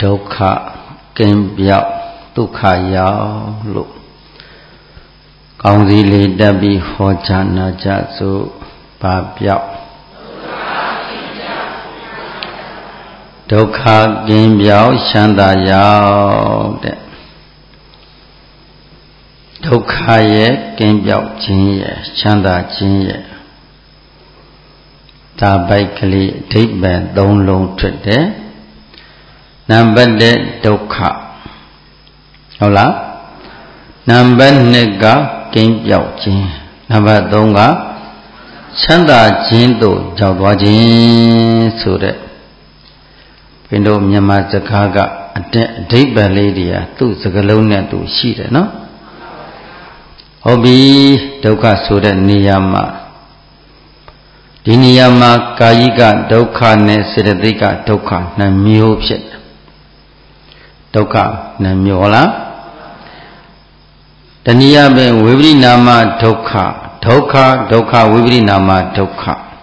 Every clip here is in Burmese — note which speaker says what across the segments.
Speaker 1: dukkha kimbyaw dukkha yaw lo kaung si le tat pi ho cha na cha so ba pyaw dukkha kimbyaw chanda yaw de dukkha ye kimbyaw chin ye chanda chin ye ta bai kali adhိပ္ပာယ်သုံးလုံးထွက်တယ်နံပါတ်1ဒုက္ခဟုတ်လားနံပါတ်2ကကင်းပြောက်ခြင်းနံပါတ်3ကချမ်းသာခြင်းတို့ရောက်သွားခြင်းဆိုတဲ့ဘင်းတို့မြန်မာစကားကအဓိပ္ပာယ်လေးတွေဟာသူ့စကားလုံးနဲ့သူရှိတယ်နော်ဟုတ်ပြီဒုက္ခဆိုတဲ့နေရာမှာဒီနေရာမှာကာယိကဒုက္ခနဲ့စေတသိက်ကဒုက္ခနှစ်မျိုးဖြစ်တယ်ဒုက္ခနှစ်မျိုးဟုတ်လားတနည်းအားဖြင့်ဝိပရိနာမဒုက္ခဒုက္ခဒုက္ခဝိပရိနာမဒုက္ခ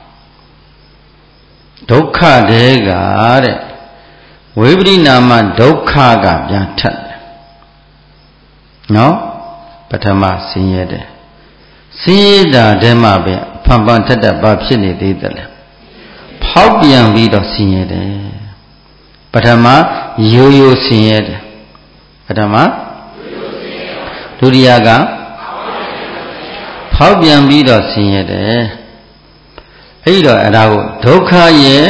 Speaker 1: ဒုက္ခတဲကတဲ့ဝိပရိနာမဒုက္ခကပြန်ထက်တယ်နော်ပထမဆင်းရဲတယ်ဆင်းရဲတာတည်းမှပဲဖန်ဖန်ထက်တက်ဘာဖြစ်နေသေးတယ်လဲဖောက်ပြန်ပြီးတော့ဆင်းရဲတယ်ပထမရိုးရိုးဆင်းရဲတယ်ပထမဒုတိယကဖောက်ပြန်ပြီးတော့ဆင်းရဲတယ်အဲ့တော့အဲ့ဒါကိုဒုက္ခရဲ့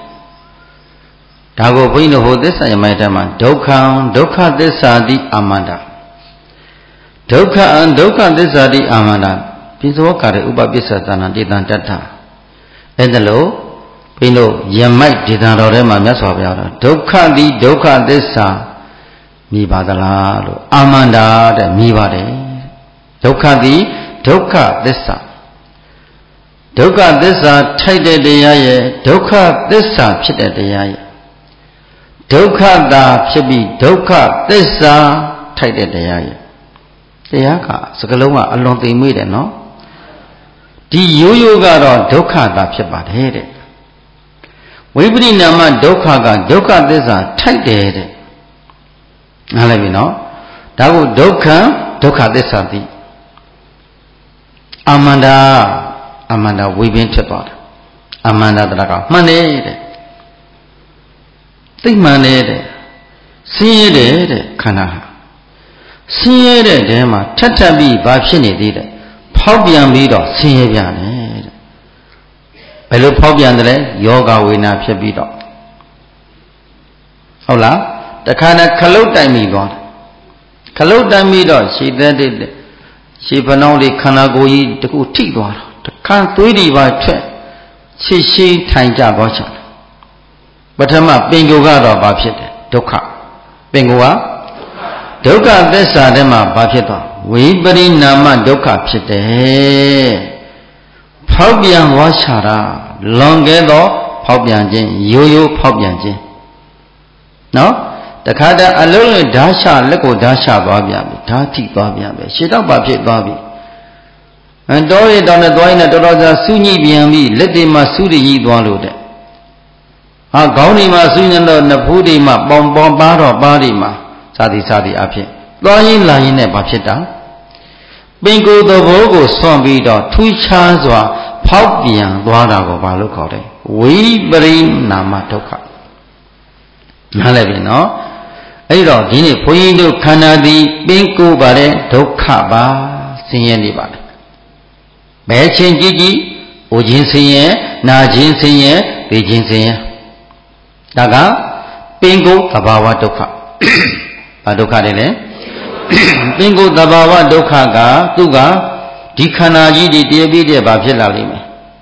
Speaker 1: ဒါကိုဘုန်းကြီးတို့ဟိုသစ္စာယမိုက်ထဲမှာဒုက္ခံဒုက္ခသစ္စာတိအာမန္တဒုက္ခဒုက္ခသစ္စာတိအာမန္တပိစဝကာရဥပပိစ္ဆသနာတေတံတတ္ထအဲ့ဒါလို့ဘုန်းတို့ယမိုက်ဒေသတော်ထဲမှာမြတ်စွာဘုရားတော်ဒုက္ခသည်ဒုက္ခသစ္စာမြည်ပါသလားလို့အာမန္တာတဲ့မြည်ပါတယ်ဒုက္ခသည်ဒုက္ခသစ္စာဒုက္ခသစ္စာထိုက်တဲ့တရားရဲ့ဒုက္ခသစ္စာဖြစ်တဲ့တရားရဲ့ဒုက္ခတာဖြစ်ပြီးဒုက္ခသစ္စာထိုက်တဲ့တရားရဲ့တရားကစကလုံးကအလွန်သိမ့်မိတယ်နော်ဒီရိုးရိုးကတော့ဒုက္ခတာဖြစ်ပါတယ်တဲ့ဝိပရိနာမဒုက္ခကဒုက္ခသစ္စာထိုက်တယ်တဲ့နားလည်ပြီနော်ဒါကိုဒုက္ခဒုက္ခသစ္စာတိအာမန္တာဝိပင်းဖြစ်သွားတယ်အာမန္တာတရကမှန်တယ်တဲ့သိမှန်တယ်တဲ့ဆင်းရဲတယ်တဲ့ခန္ဓာဟာဆင်းရဲတဲ့တဲမှာထပ်ထပ်ပြီးဘာဖြစ်နေသေးတယ်ဖောက်ပြန်ပြီးတော့ဆင်းရဲပြန်တယ်တဲ့ဘယ်လိုဖောက်ပြန်တယ်လဲယောဂဝေဒနာဖြစ်ပြီးတော့ဟုတ်လားတခါနဲ့ခလုတ်တိုင်မိသွားတယ်ခလုတ်တိုင်ပြီးတော့ရှည်သက်တဲ့ရှည်ဖနှောင်းလေးခန္ဓာကိုယ်ကြီးတခုထိသွားတော့တခါသွေးတွေပါထွက်ရှည်ရှည်ထိုင်ကြသွားချင်တယ်ပထမပင်ကိုယ်ကတော့ဘာဖြစ်တယ်ဒုက္ခပင်ကိုယ်ကဒုက္ခသစ္စာထဲမှာဘာဖြစ်သွားဝိပရိနာမဒုက္ခဖြစ်တယ်ဖောက်ပြန်သွားချတာလွန်ခဲ့သောဖောက်ပြန်ခြင်းရိုးရိုးဖောက်ပြန်ခြင်းနော်တခါတည်းအလုံးနဲ့ဓာချလက်ကိုဓာချသွားပြန်ပြီဓာထိသွားပြန်ပြီရှေ့တော့ဘာဖြစ်သွားပြီတောရတောင်နဲ့သွားရင်တော်တော်ကြာစူးညိပြန်ပြီလက်တွေမှာစူးရည်သွားလို့တဲ့ဟာခေါင်းတွေမှာစူးနေတော့နဖူးတွေမှာပေါင်ပေါင်ပါတော့ပါးတွေမှာစသည်အဖြစ်သွားရင်လာရင်နဲ့ဘာဖြစ်တာပင်ကိုယ်သဘောကိုစွန့်ပြီးတော့ထူးခြားစွာဖောက်ပြန်သွားတာကိုဘာလို့ခေါ်လဲဝိပရိနာမဒုက္ခနားလည်ပြီနော်အဲ့တော့ဒီနေ့ဘုန်းကြီးတို့ခန္ဓာသည်ပင်ကိုယ်ပါတဲ့ဒုက္ခပါဆင်းရဲနေပါလေဘယ်ချင်းကြည့်အိုခြင်းဆင်းရဲနာခြင်းဆင်းရဲသိခြင်းဆင်းရဲဒါကပင်ကိုယ်သဘာဝဒုက္ခဘာဒုက္ခတွေလဲပင်ကိုယ်သဘာဝဒုက္ခကသူကဒီခန္ဓာကြီးတွေတည်ပြီးတဲ့ဘာဖြစ်လာလိမ့်မယ်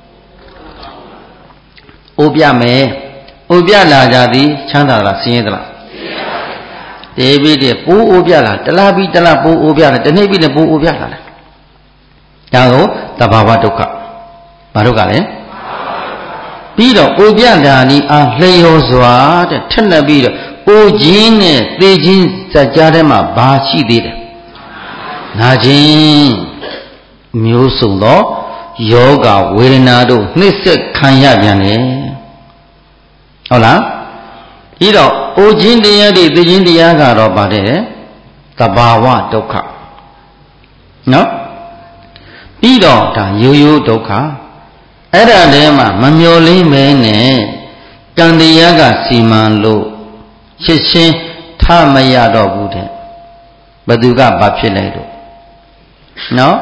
Speaker 1: အိုပြမယ်အိုပြလာကြသည်ချမ်းသာလားဆင်းရဲသလားဆင်းရဲပါဘူးတည်ပြီးတဲ့ပိုးအိုပြလာတလားပြီးတလားပိုးအိုပြလာတနေ့ပြီးတဲ့ပိုးအိုပြလာတယ်ဒါကိုသဘာဝဒုက္ခဘာဒုက္ခလဲပြီးတော့အိုပြလာနီအားလျော်စွာတဲ့ထက်လက်ပြီးတော့အိုခြင်းနဲ့သေခြင်းစကြားထဲမှာဘာရှိသေးတယ်နာခြင်းမျိုးစုံသောယောဂဝေဒနာတို့နှိမ့်ဆက်ခံရပြန်တယ်ဟုတ်လားပြီးတော့အိုခြင်းတရားတွေသိခြင်းတရားကတော့ပါတယ်သဘာဝဒုက္ခနော်ပြီးတော့ဒါရိုးရိုးဒုက္ခအဲ့ဒါတည်းမှာမမျော်လင့်မဲနဲ့ကံတရားကစီမံလို့ချက်ချင်းထမရတော့ဘူးတဲ့ဘသူကဘာဖြစ်လိုက်တော့နော်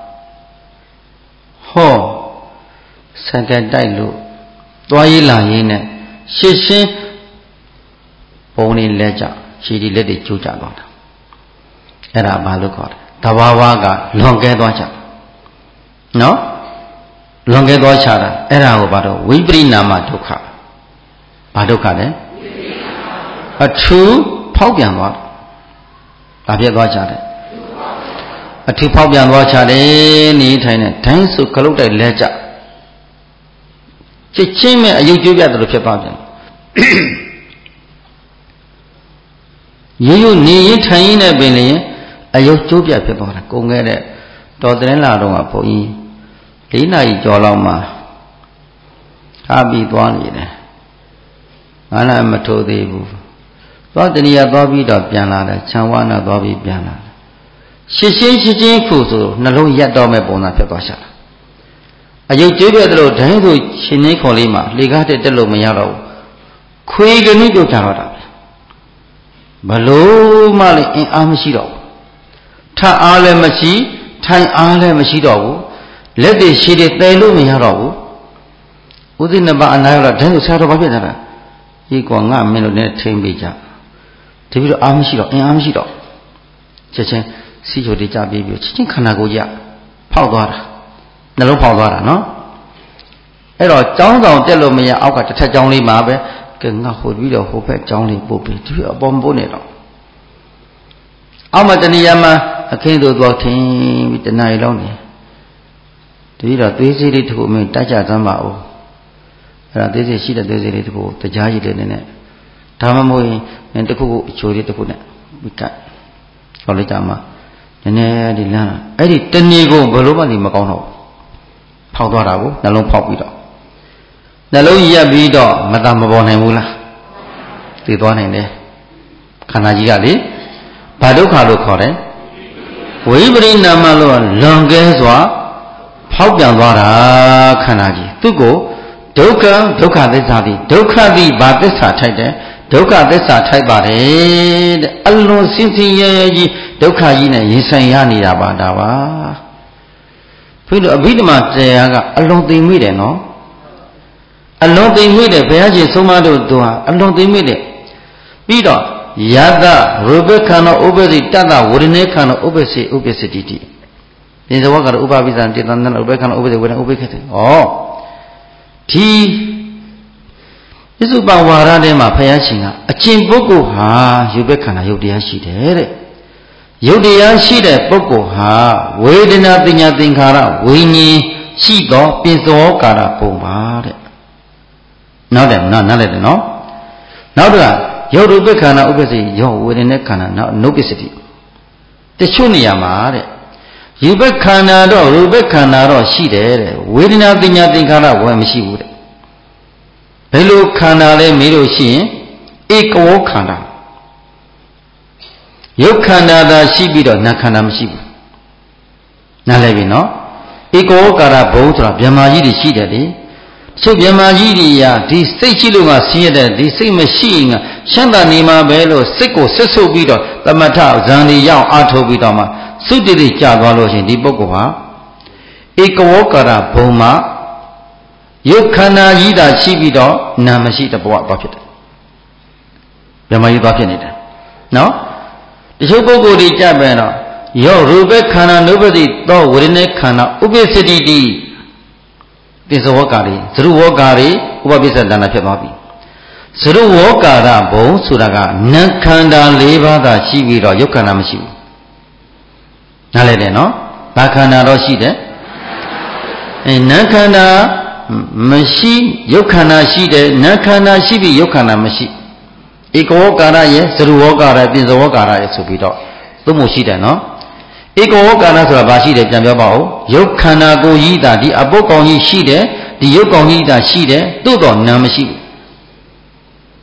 Speaker 1: ဟောစကတိုက်လို့သွားရေးလာရေးနဲ့ရှင်းရှင်းပုံနေလဲကြခြေဒီလက်တွေကျိုးကြသွားတာအဲ့ဒါဘာလို့ခေါ်လဲတဘာဝကလွန်ကဲသွားချနော်လွန်ကဲသွားချတာအဲ့ဒါကိုဘာတော့ဝိပရိနာမဒုက္ခဘာဒုက္ခလဲအထူးဖောက်ပြန်သွားဘာဖြစ်သွားချတယ်အထူးဖောက်ပြန်သွားချတယ်နေထိုင်တဲ့ဒိုင်းစုခလုတ်တိုက်လဲကြချက်ချင်းမဲ့အယုတ်ကျိုးပြတယ်လို့ဖြစ်သွားပြန်ရိုးရိုးနေရင်ထိုင်ရင်နဲ့ပင်လည်းအယုတ်ကျိုးပြဖြစ်သွားတာကုန်ခဲ့တဲ့တော်တဲ့လာတော့ကဘုန်းကြီး၄နာရီကျော်လောက်မှထားပြီးသွားနေတယ်9နာရီမထိုးသေးဘူးသွားတဏှာသွားပြီးတော့ပြန်လာတယ်ခြံဝါနာသွားပြီးပြန်လာတယ်ရှင်းချင်းခုဆိုနှလုံးရက်တော့မဲ့ပုံစံဖြစ်သွားရှာတာအယုတ်ကျိုးပြတယ်လို့ဒိုင်းဆိုရှင်နေခေါ်လေးမှာလေကားတက်လို့မရတော့ဘူးခွေကနည်းပြုတ်ကြတော့တာဘလို့မှလည်းအင်အားမရှိတော့ဘူးထအားလည်းမရှိထိုင်အားလည်းမရှိတော့ဘူးလက်တွေရှည်တွေတဲလို့မရတော့ဘူးဥသိနှစ်ပါးအနာရတော့ဒိုင်းဆိုဆရာတော်ဘာဖြစ်တာလဲဒီကွာငါမင်းတို့နဲ့ထိမ့်ပေးကြဒီပြီးတော့အားမရှိတော့အင်အားမရှိတော့ချက်ချင်းစီချိုတွေကြပြီးချက်ချင်းခန္ဓာကိုယ်ကြီးဖောက်သွားတာနှလုံးဖောက်သွားတာနော်အဲ့တော့ကျောင်းဆောင်တက်လို့မရအောက်ကတစ်ထက်ကျောင်းလေးမှာပဲကဲငါဟိုပြီးတော့ဟိုဘက်ကျောင်းလေးပို့ပြီးဒီအပေါ်မပို့နဲ့တော့အောက်မှာတဏှာမှာအခင်းတို့သွားထင်းပြီးတဏှာရီလုံးနေဒီတော့သွေးစိလေးတစ်ခုမင်းတိုက်ကြသမ်းပါဦးအဲ့ဒါသွေးစိရှိတဲ့သွေးစိလေးတစ်ခုတရားရည်လေးနဲ့ဒါမှမဟုတ်ရင်တစ်ခုခုအချိုလေးတစ်ခုနဲ့ဝိကတ်ဟောလိုက်ကြမှာနည်းနည်းဒီလမ်းအဲ့ဒီတဏှာကိုဘယ်လိုမှဒီမကောင်းတော့ဖောက်သွားတာကိုနှလုံးဖောက်ပြီးတော့နှလုံးရက်ပြီးတော့မတမပေါ်နိုင်ဘူးလားသိသွားနိုင်တယ်ခန္ဓာကြီးကလေဘာဒုက္ခလို့ခေါ်တယ်ဝိပရိနာမလို့လွန်ကဲစွာဖောက်ပြန်သွားတာခန္ဓာကြီးသူ့ကိုဒုက္ခသစ္စာသည်ဒုက္ခသည်ဘာသစ္စာထိုက်တယ်ဒုက္ခသစ္စာထိုက်ပါတယ်တဲ့အလွန်စင်စင်ရဲရဲကြီးဒုက္ခကြီးနဲ့ရင်ဆိုင်ရနေတာပါဒါပါဘုရားအဘိဓမ္မာတရားကအလွန်သိမ်မိတယ်နော်အလွန်သိမ်မိတယ်ဘုရားရှင်ဆုံးမတို့သူဟာအလွန်သိမ်မိတယ်ပြီးတော့ယတရူပခန္ဓာဥပ္ပစိတတဝေဒနေခန္ဓာဥပ္ပစိဥပ္ပစ္စတိတိဒီဇဝကရဥပပိသံတေတန္တနာဥပ္ပခန္ဓာဥပ္ပစိဝေဒနာဥပ္ပခေတ္တဩဒီပစ္စုပန်ဝါရထဲမှာဘုရားရှင်ကအကျင့်ပုဂ္ဂိုလ်ဟာယူပခန္ဓာယုတ်တရားရှိတယ်တဲ့ယုတ်တရားရှိတဲ့ပုဂ္ဂိုလ်ဟာဝေဒနာပညာသင်္ခါရဝိညာဉ်ရှိသောပစ္စောကာရပုံပါတဲ့နောက်တယ်နားလည်တယ်နော်နောက်တစ်ခါယုတ်ရူပခန္ဓာဥပ္ပစိယောဝေဒနာခန္ဓာနောက်နုပ္ပစ္စတိတချို့နေရာမှာတဲ့ယူပခန္ဓာတော့ရူပခန္ဓာတော့ရှိတယ်တဲ့ဝေဒနာပညာသင်္ခါရဝယ်မရှိဘူးတဲ့ဘယ်လိုခန္ဓာလဲမေးလို့ရှိရင်ဧကဝခန္ဓာယုတ်ခန္ဓာသာရှိပြီးတော့နာခန္ဓာမရှိဘူးနားလည်ပြီနော်ဧကဝကာရဘုံဆိုတာဗြဟ္မာကြီးတွေရှိတယ်လေသူဗြဟ္မာကြီးတွေရာဒီစိတ်ရှိလို့ကဆင်းရဲတဲ့ဒီစိတ်မရှိရင်ကရှမ်းသာနေမှာပဲလို့စိတ်ကိုဆက်ဆုပ်ပြီးတော့သမထဇန်တွေရောက်အားထုတ်ပြီးတော့မှသုတ္တိကြသွားလို့ရှင်ဒီပုဂ္ဂိုလ်ဟာဧကဝကာရဘုံမှာယုတ်ခန္ဓာကြီးသာရှိပြီးတော့နာမရှိတဲ့ဘဝသွားဖြစ်တယ်ဗြဟ္မာကြီးသွားဖြစ်နေတယ်နော်တချို့ပုဂ္ဂိုလ်တွေကြပြန်တော့ယောရူပခန္ဓာနုပ္ပတိသောဝေဒနေခန္ဓာဥပ္ပစ္စတိတိသစ္စာဝကာရီသရုဝကာရီဥပပစ္စဒနာဖြစ်သွားပြီသရုဝကာရဘုံဆိုတာကနံခန္ဓာ၄ပါးသာရှိပြီးတော့ယုတ်ခန္ဓာမရှိဘူးနားလည်တယ်နော်ဘာခန္ဓာတော့ရှိတယ်နံခန္ဓာမရှိယုတ်ခန္ဓာရှိတယ်နံခန္ဓာရှိပြီးယုတ်ခန္ဓာမရှိဧကဝကာရရဲ့သရုဝကာရပြင်ဇဝကာရရဲ့ဆိုပြီးတော့သုံးဖို့ရှိတယ်နော်ဧကဝကာရဆိုတာဘာရှိတယ်ပြန်ပြောပါဦးယုတ်ခန္ဓာကိုယ်ကြီးတာဒီအပုတ်ကောင်ကြီးရှိတယ်ဒီယုတ်ကောင်ကြီးတာရှိတယ်သို့တော့နာမရှိဘူး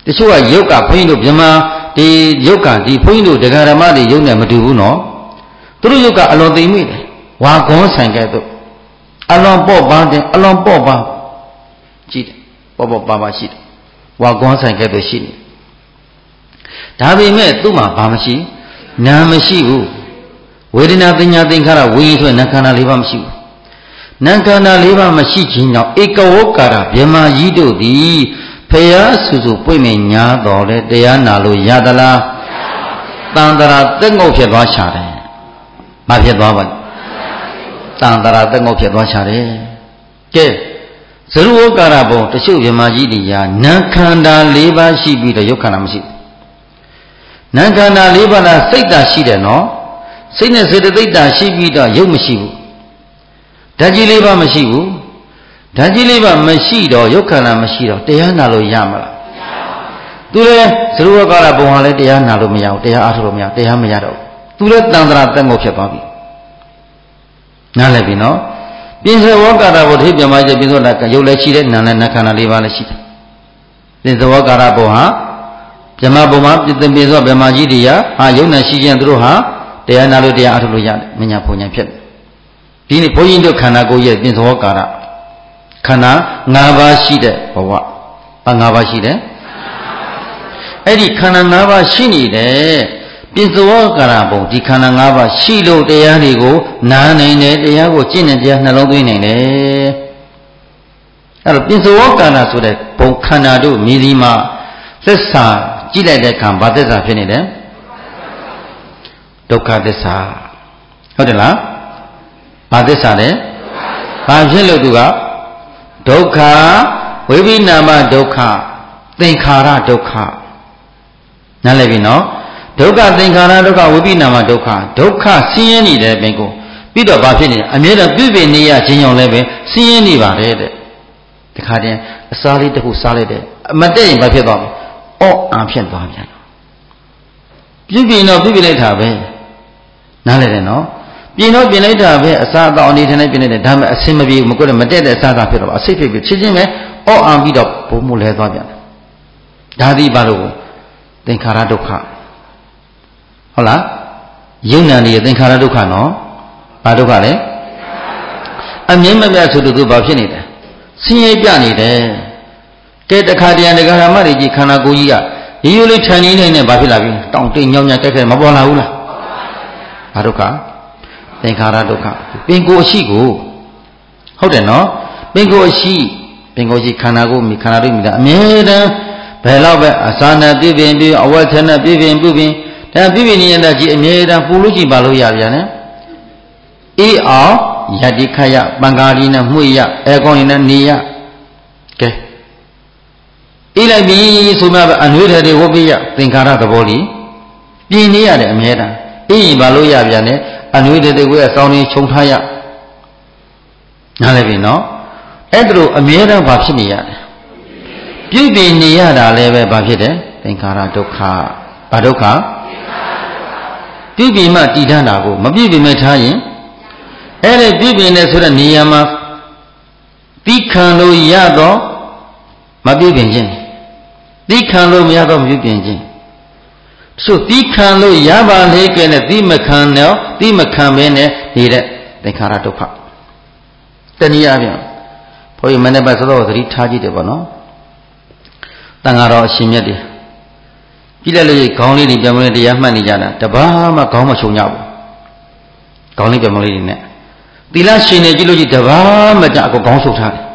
Speaker 1: တချို့ကယုတ်ကဘုန်းကြီးတို့ဗြဟ္မာဒီယုတ်ကဒီဘုန်းကြီးတို့တရားဓမ္မတွေယုတ်နဲ့မတူဘူးနော်သူတို့ယုတ်ကအလွန်သိမ့်မိတယ်ဝါကွန်ဆိုင်ကဲ့သို့အလွန်ပေါ့ပါတဲ့အလွန်ပေါ့ပါကြည့်တယ်ပေါ့ပေါ့ပါပါရှိတယ်ဝါကွန်ဆိုင်ကဲ့သို့ရှိနေဒါပေမဲ့သူ့မှာဘာမရှိနာမရှိဘူးဝေဒနာပညာသင်္ခါရဝိညာဉ်ဆိုတဲ့နာခန္ဓာ၄ပါးမရှိဘူးနာခန္ဓာ၄ပါးမရှိခြင်းကြောင့်ဧကဝကာရဗြဟ္မာကြီးတို့သည်ဖယားစုစုပွင့်မြင်ညာတော်လဲတရားနာလို့ရသလားတန်တရာတက်ငုတ်ဖြစ်သွားရှာတယ်မဖြစ်သွားပါဘူးတန်တရာတက်ငုတ်ဖြစ်သွားရှာတယ်ကဲဇရုဝကာရဘုံတချို့ဗြဟ္မာကြီးတွေဟာနာခန္ဓာ၄ပါးရှိပြီးတော့ယုတ်ခန္ဓာမရှိဘူးနာခန္ဓာ၄ပါးလားစိတ်ဓာတ်ရှိတယ်နော်စိတ်နဲ့စေတသိက်ဓာတ်ရှိပြီးတော့ယုတ်မရှိဘူးဓာတ်ကြီး၄ပါးမရှိဘူးဓာတ်ကြီး၄ပါးမရှိတော့ယုတ်ခန္ဓာမရှိတော့တရားနာလို့ရမလားသူလည်းသရုပ်ကာလဘုံဟာလည်းတရားနာလို့မရဘူးတရားအားထုတ်လို့မရတရားမရတော့သူလည်းတန်ត្រာတက်ငုတ်ဖြစ်သွားပြီနားလည်ပြီနော်ပြင်စဝကာရဘုထိပြမကြီးပြင်စောတာယုတ်လည်းရှိတယ်နာလည်းနာခန္ဓာ၄ပါးလည်းရှိတယ်ပြင်စဝကာရဘုံဟာဗြဟ္မာဘုံမှာပြင်စောဗြဟ္မာကြီးတွေဟာယုတ်နဲ့ရှိခြင်းသူတို့ဟာတရားနာလို့တရားအားထုတ်လို့ရတယ်မညာဘုံညာဖြစ်တယ်ဒီနေ့ဘုန်းကြီးတို့ခန္ဓာကိုယ်ရဲ့ပြင်စောကာရခန္ဓာ၅ပါးရှိတဲ့ဘဝဘာ၅ပါးရှိတယ်အဲ့ဒီခန္ဓာ၅ပါးရှိနေတဲ့ပြင်စောကာရဘုံဒီခန္ဓာ၅ပါးရှိလို့တရားတွေကိုနားနိုင်တယ်တရားကိုကျင့်တဲ့တရားနှလုံးသွင်းနိုင်တယ်အဲ့တော့ပြင်စောကာရဆိုတဲ့ဘုံခန္ဓာတို့မြည်ဒီမှာသစ္စာကြည့်လိုက်တဲ့အခါဘာသစ္စာဖြစ်နေတယ်ဒုက္ခသစ္စာဟုတ်တယ်လားဘာသစ္စာလဲဘာဖြစ်လို့သူကဒုက္ခဝိပိနာမဒုက္ခသင်္ခါရဒုက္ခနားလည်ပြီနော်ဒုက္ခသင်္ခါရဒုက္ခဝိပိနာမဒုက္ခဒုက္ခဆင်းရဲနေတယ်ဘင်ကိုပြီးတော့ဘာဖြစ်နေလဲအမြဲတမ်းပြုပြင်နေရခြင်းကြောင့်လည်းပဲဆင်းရဲနေပါတယ်တဲ့တခါတည်းအစားလေးတစ်ခုစားလိုက်တယ်မတည့်ရင်ဘာဖြစ်သွားမလဲအော့အာဖြစ်သွားပြန်ပြုပြင်တော့ပြုပြင်လိုက်တာပဲနားလည်တယ်နော်ပြင်တော့ပြင်လိုက်တာပဲအစားအသောက်အနေနဲ့ပြင်လိုက်တယ်ဒါမှအဆင်မပြေဘူးမကွက်မတက်တဲ့အစားအသောက်ဖြစ်တော့အစိတ်ဖြစ်ပြီးချင်းချင်းပဲအော့အာပြီးတော့ဘုံမှုလဲသွားပြန်တယ်ဒါသည်ဘာလို့သင်္ခါရဒုက္ခဟုတ်လားယုံနာနေသင်္ခါရဒုက္ခနော်ဘာဒုက္ခလဲအမြင်မပြတ်ဆိုသူဘာဖြစ်နေတယ်ဆင်းရဲပြနေတယ်ကဲတခါတည်းတရားဓမ္မတွေကြီးခန္ဓာကိုယ်ကြီးကရိုးရိုးလေးထိုင်နေနေဘာဖြစ်လာပြီတောင့်တိတ်ညောင်းညတက်ခဲ့မပေါ်လာဘူးလားဘာဒုက္ခသင်္ခါရဒုက္ခပင်ကိုယ်အရှိကိုဟုတ်တယ်နော်ပင်ကိုယ်အရှိခန္ဓာကိုယ်မိခန္ဓာတို့မိတာအမြဲတမ်းဘယ်တော့ပဲအစာနဲ့ပြည့်ပြင်ပြီးအဝတ်ထနဲ့ပြည့်ပြင်ဒါပြည့်ပြင်နေတဲ့ကြီးအမြဲတမ်းပူလို့ကြည့်ပါလို့ရပြန်တယ်အေးအောင်ယတိခယပံကာရီနဲ့မှုရအဲကောင်းရင်နဲ့နေရကဲအေးလိုက်ပြီဆိုမှပဲအနှွေးထဲတွေဝတ်ပြရသင်္ခါရသဘောလေးပြင်နေရတယ်အမြဲတမ်းအေးရင်ပါလို့ရပြန်တယ်အနှွေးတဲ့ကိုယ်ကစောင်းနေခြုံထားရနားလည်ပြီနော်အဲ့ဒါလိုအမြဲတမ်းဘာဖြစ်နေရတယ်ပြုပြင်နေရတာလည်းပဲဘာဖြစ်တယ်သင်္ခါရဒုက္ခဘာဒုက္ခပြုပြင်မှတည်ထမ်းတာကိုမပြုပြင်မဲ့ထားရင်အဲ့ဒီပြုပြင်နေဆိုတဲ့နေရာမှာတိခံလို့ရတော့မပြုပြင်ခြင်းတိခံလို့မရတော့မပြုပြင်ခြင်းဆိုတိခံလို့ရပါလေကဲနဲ့တိမခံတော့တိမခံမင်းနဲ့နေတဲ့သင်္ခါရဒုက္ခတနည်းအားဖြင့်ဘုရားမနေ့ကသတော်သတိထားကြည့်တယ်ပေါ့နော်တန်ဃာတော်အရှင်မြတ်တွေကြည့်လိုက်လို့ခေါင်းလေးတွေပြန်မလို့တရားမှတ်နေကြတာတပါးမှခေါင်းမချုံကြဘူးခေါင်းလေးပြန်မလို့တွေနဲ့သီလရှင်နေကြည့်လို့ကြည့်တပါးမှကြအကုန်ခေါင်းဆုပ်ထားတယ်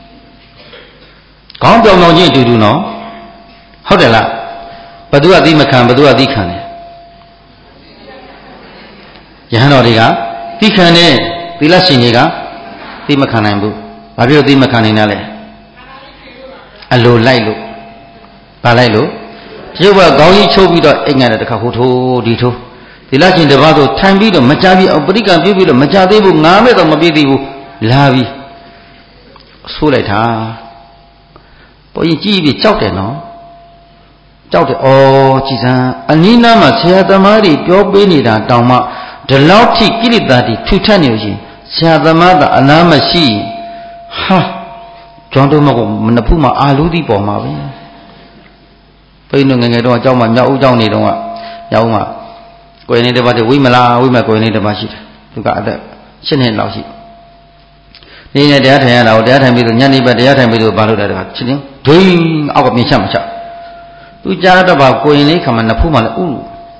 Speaker 1: ခေါင်းပြောင်ပြောင်ချင်းအတူတူနော်ဟုတ်တယ်လားဘသူကသိမခံဘသူကသိခံတယ်ယဟန်တော်တွေကသိခံတယ်သီလရှင်တွေကသိမခံနိုင်ဘူးဘာဖြစ်လို့သိမခံနိုင်တာလဲအလိုလိုက်လို့ပါလိုက်လို့ရုပ်ကခေါင်းကြီးချုပ်ပြီးတော့အိမ်ငါတဲ့တခါဟိုထိုးဒီထိုးသီလရှင်တစ်ပါးဆိုထိုင်ပြီးတော့မကြပြီးပရိကံပြုပြီးတော့မကြသေးဘူး9မိနစ်တော့မပြည့်သေးဘူးလာပြီးဆိုးလိုက်တာပေါ်ရင်ကြည့်ပြီးကြောက်တယ်နော်ကြောက်တယ်ဩကြည်စမ်းအနိနာမှာဆရာသမားတွေပြောပေးနေတာတောင်မှဒီလောက်ထိကိလေသာတွေထူထပ်နေလို့ရှိရင်ဆရာသမားကအနာမရှိဟာကျောင်းတော်မကမနဖူးမှာအာလူးသီးပေါ်မှာပဲဘုန်းကြီးတို့ငယ်ငယ်တော့အကြောင်းမှာမြောက်ဦးကျောင်းနေတော့မြောက်ဦးမှာကိုယ်နေတစ်ပါးတည်းဝိမလားဝိမကိုယ်နေတစ်ပါးရှိတယ်သူကအသက်7 နှစ်လောက်ရှိနေနဲ့တရားထိုင်ရတာကိုတရားထိုင်ပြီးတော့ညနေဘက်တရားထိုင်ပြီးတော့ဘာလို့လဲတခါချင်းချင်းဒွိင်းအောက်ကပြင်ချက်မချက်သူကြားတော့ပါကိုယ်လေးခမနဖူးမှလည်းဥ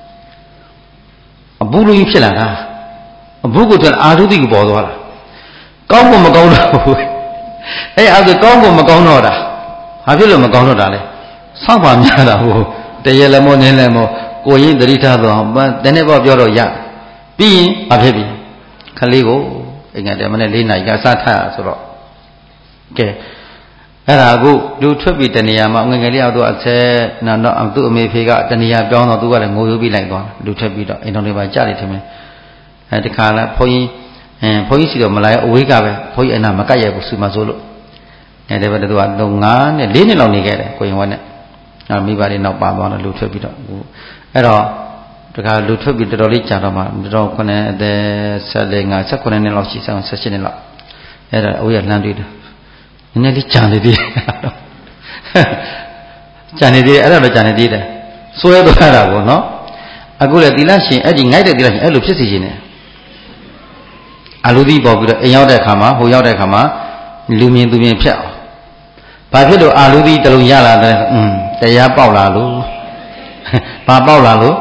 Speaker 1: အဘူးလူကြီးဖြစ်လာတာအဘူးကိုတည်းအာထုတိကိုပေါ်သွားတာကောင်းကိုမကောင်းတော့ဘူးအဲ့အဲ့ဒါကောင်းကိုမကောင်းတော့တာဘာဖြစ်လို့မကောင်းတော့တာလဲဆောက်ပါများတာဟိုတရေလည်းမို့နင်းလည်းမို့ကိုရင်တတိထားတော့တနေ့ပေါ့ပြောတော့ရပြီးရင်ဘာဖြစ်ပြီခလေးကိုအိမ်ကတည်းမနဲ့4 နာရီကစထရဆိုတော့ကဲအဲ့ဒါအခုလူထွက်ပြီးတနေရာမှာငငယ်လေးအောင်သူအဆက်တော့သူ့အမေဖေကတနေရာပြောင်းတော့သူကလည်းငိုယိုးပြီးလိုက်သွားလူထွက်ပြီးတော့အိမ်တော်တွေပါကြားနေထင်မယ်အဲ့ဒီခါလဲဘုန်းကြီးစီတော့မလာရအဝေးကပဲဘုန်းကြီးအနာမကတ်ရဘူးစူမဆိုလို့အဲ့ဒါပဲသူကလုံ9 နဲ့4 နှစ်လောက်နေခဲ့တယ်ကိုရင်ဝက်နဲ့အဲ့မိဘတွေနောက်ပါသွားတော့လူထွက်ပြီးတော့အဲ့တော့တခါလူထွက်ပြီးတော်တော်လေးကြာတော့မှတော်9အသက်14 19 19နှစ်လောက်ရှိဆောင်17နှစ်လောက်အဲ့ဒါအဝေးကလှမ်းတွေ့တယ်နည်းနည်းလေးကြာနေသေးတယ်ကြာနေသေးတယ်အဲ့ဒါတော့ကြာနေသေးတယ်စွဲသွားတာပေါ့နော်အခုလေသီလရှင်အဲ့ဒီငိုက်တဲ့သီလရှင်အဲ့လိုဖြစ်စီခြင်းနဲ့အလူသီးပေါ်ပြီးတော့အိမ်ရောက်တဲ့အခါမှာဟိုရောက်တဲ့အခါမှာလူမြင်သူမြင်ဖြတ်အောင်ဘာဖြစ်လို့အလူသီးတလုံးရလာတယ်တရားပေါက်လာလို့ဘာပေါက်လာလို့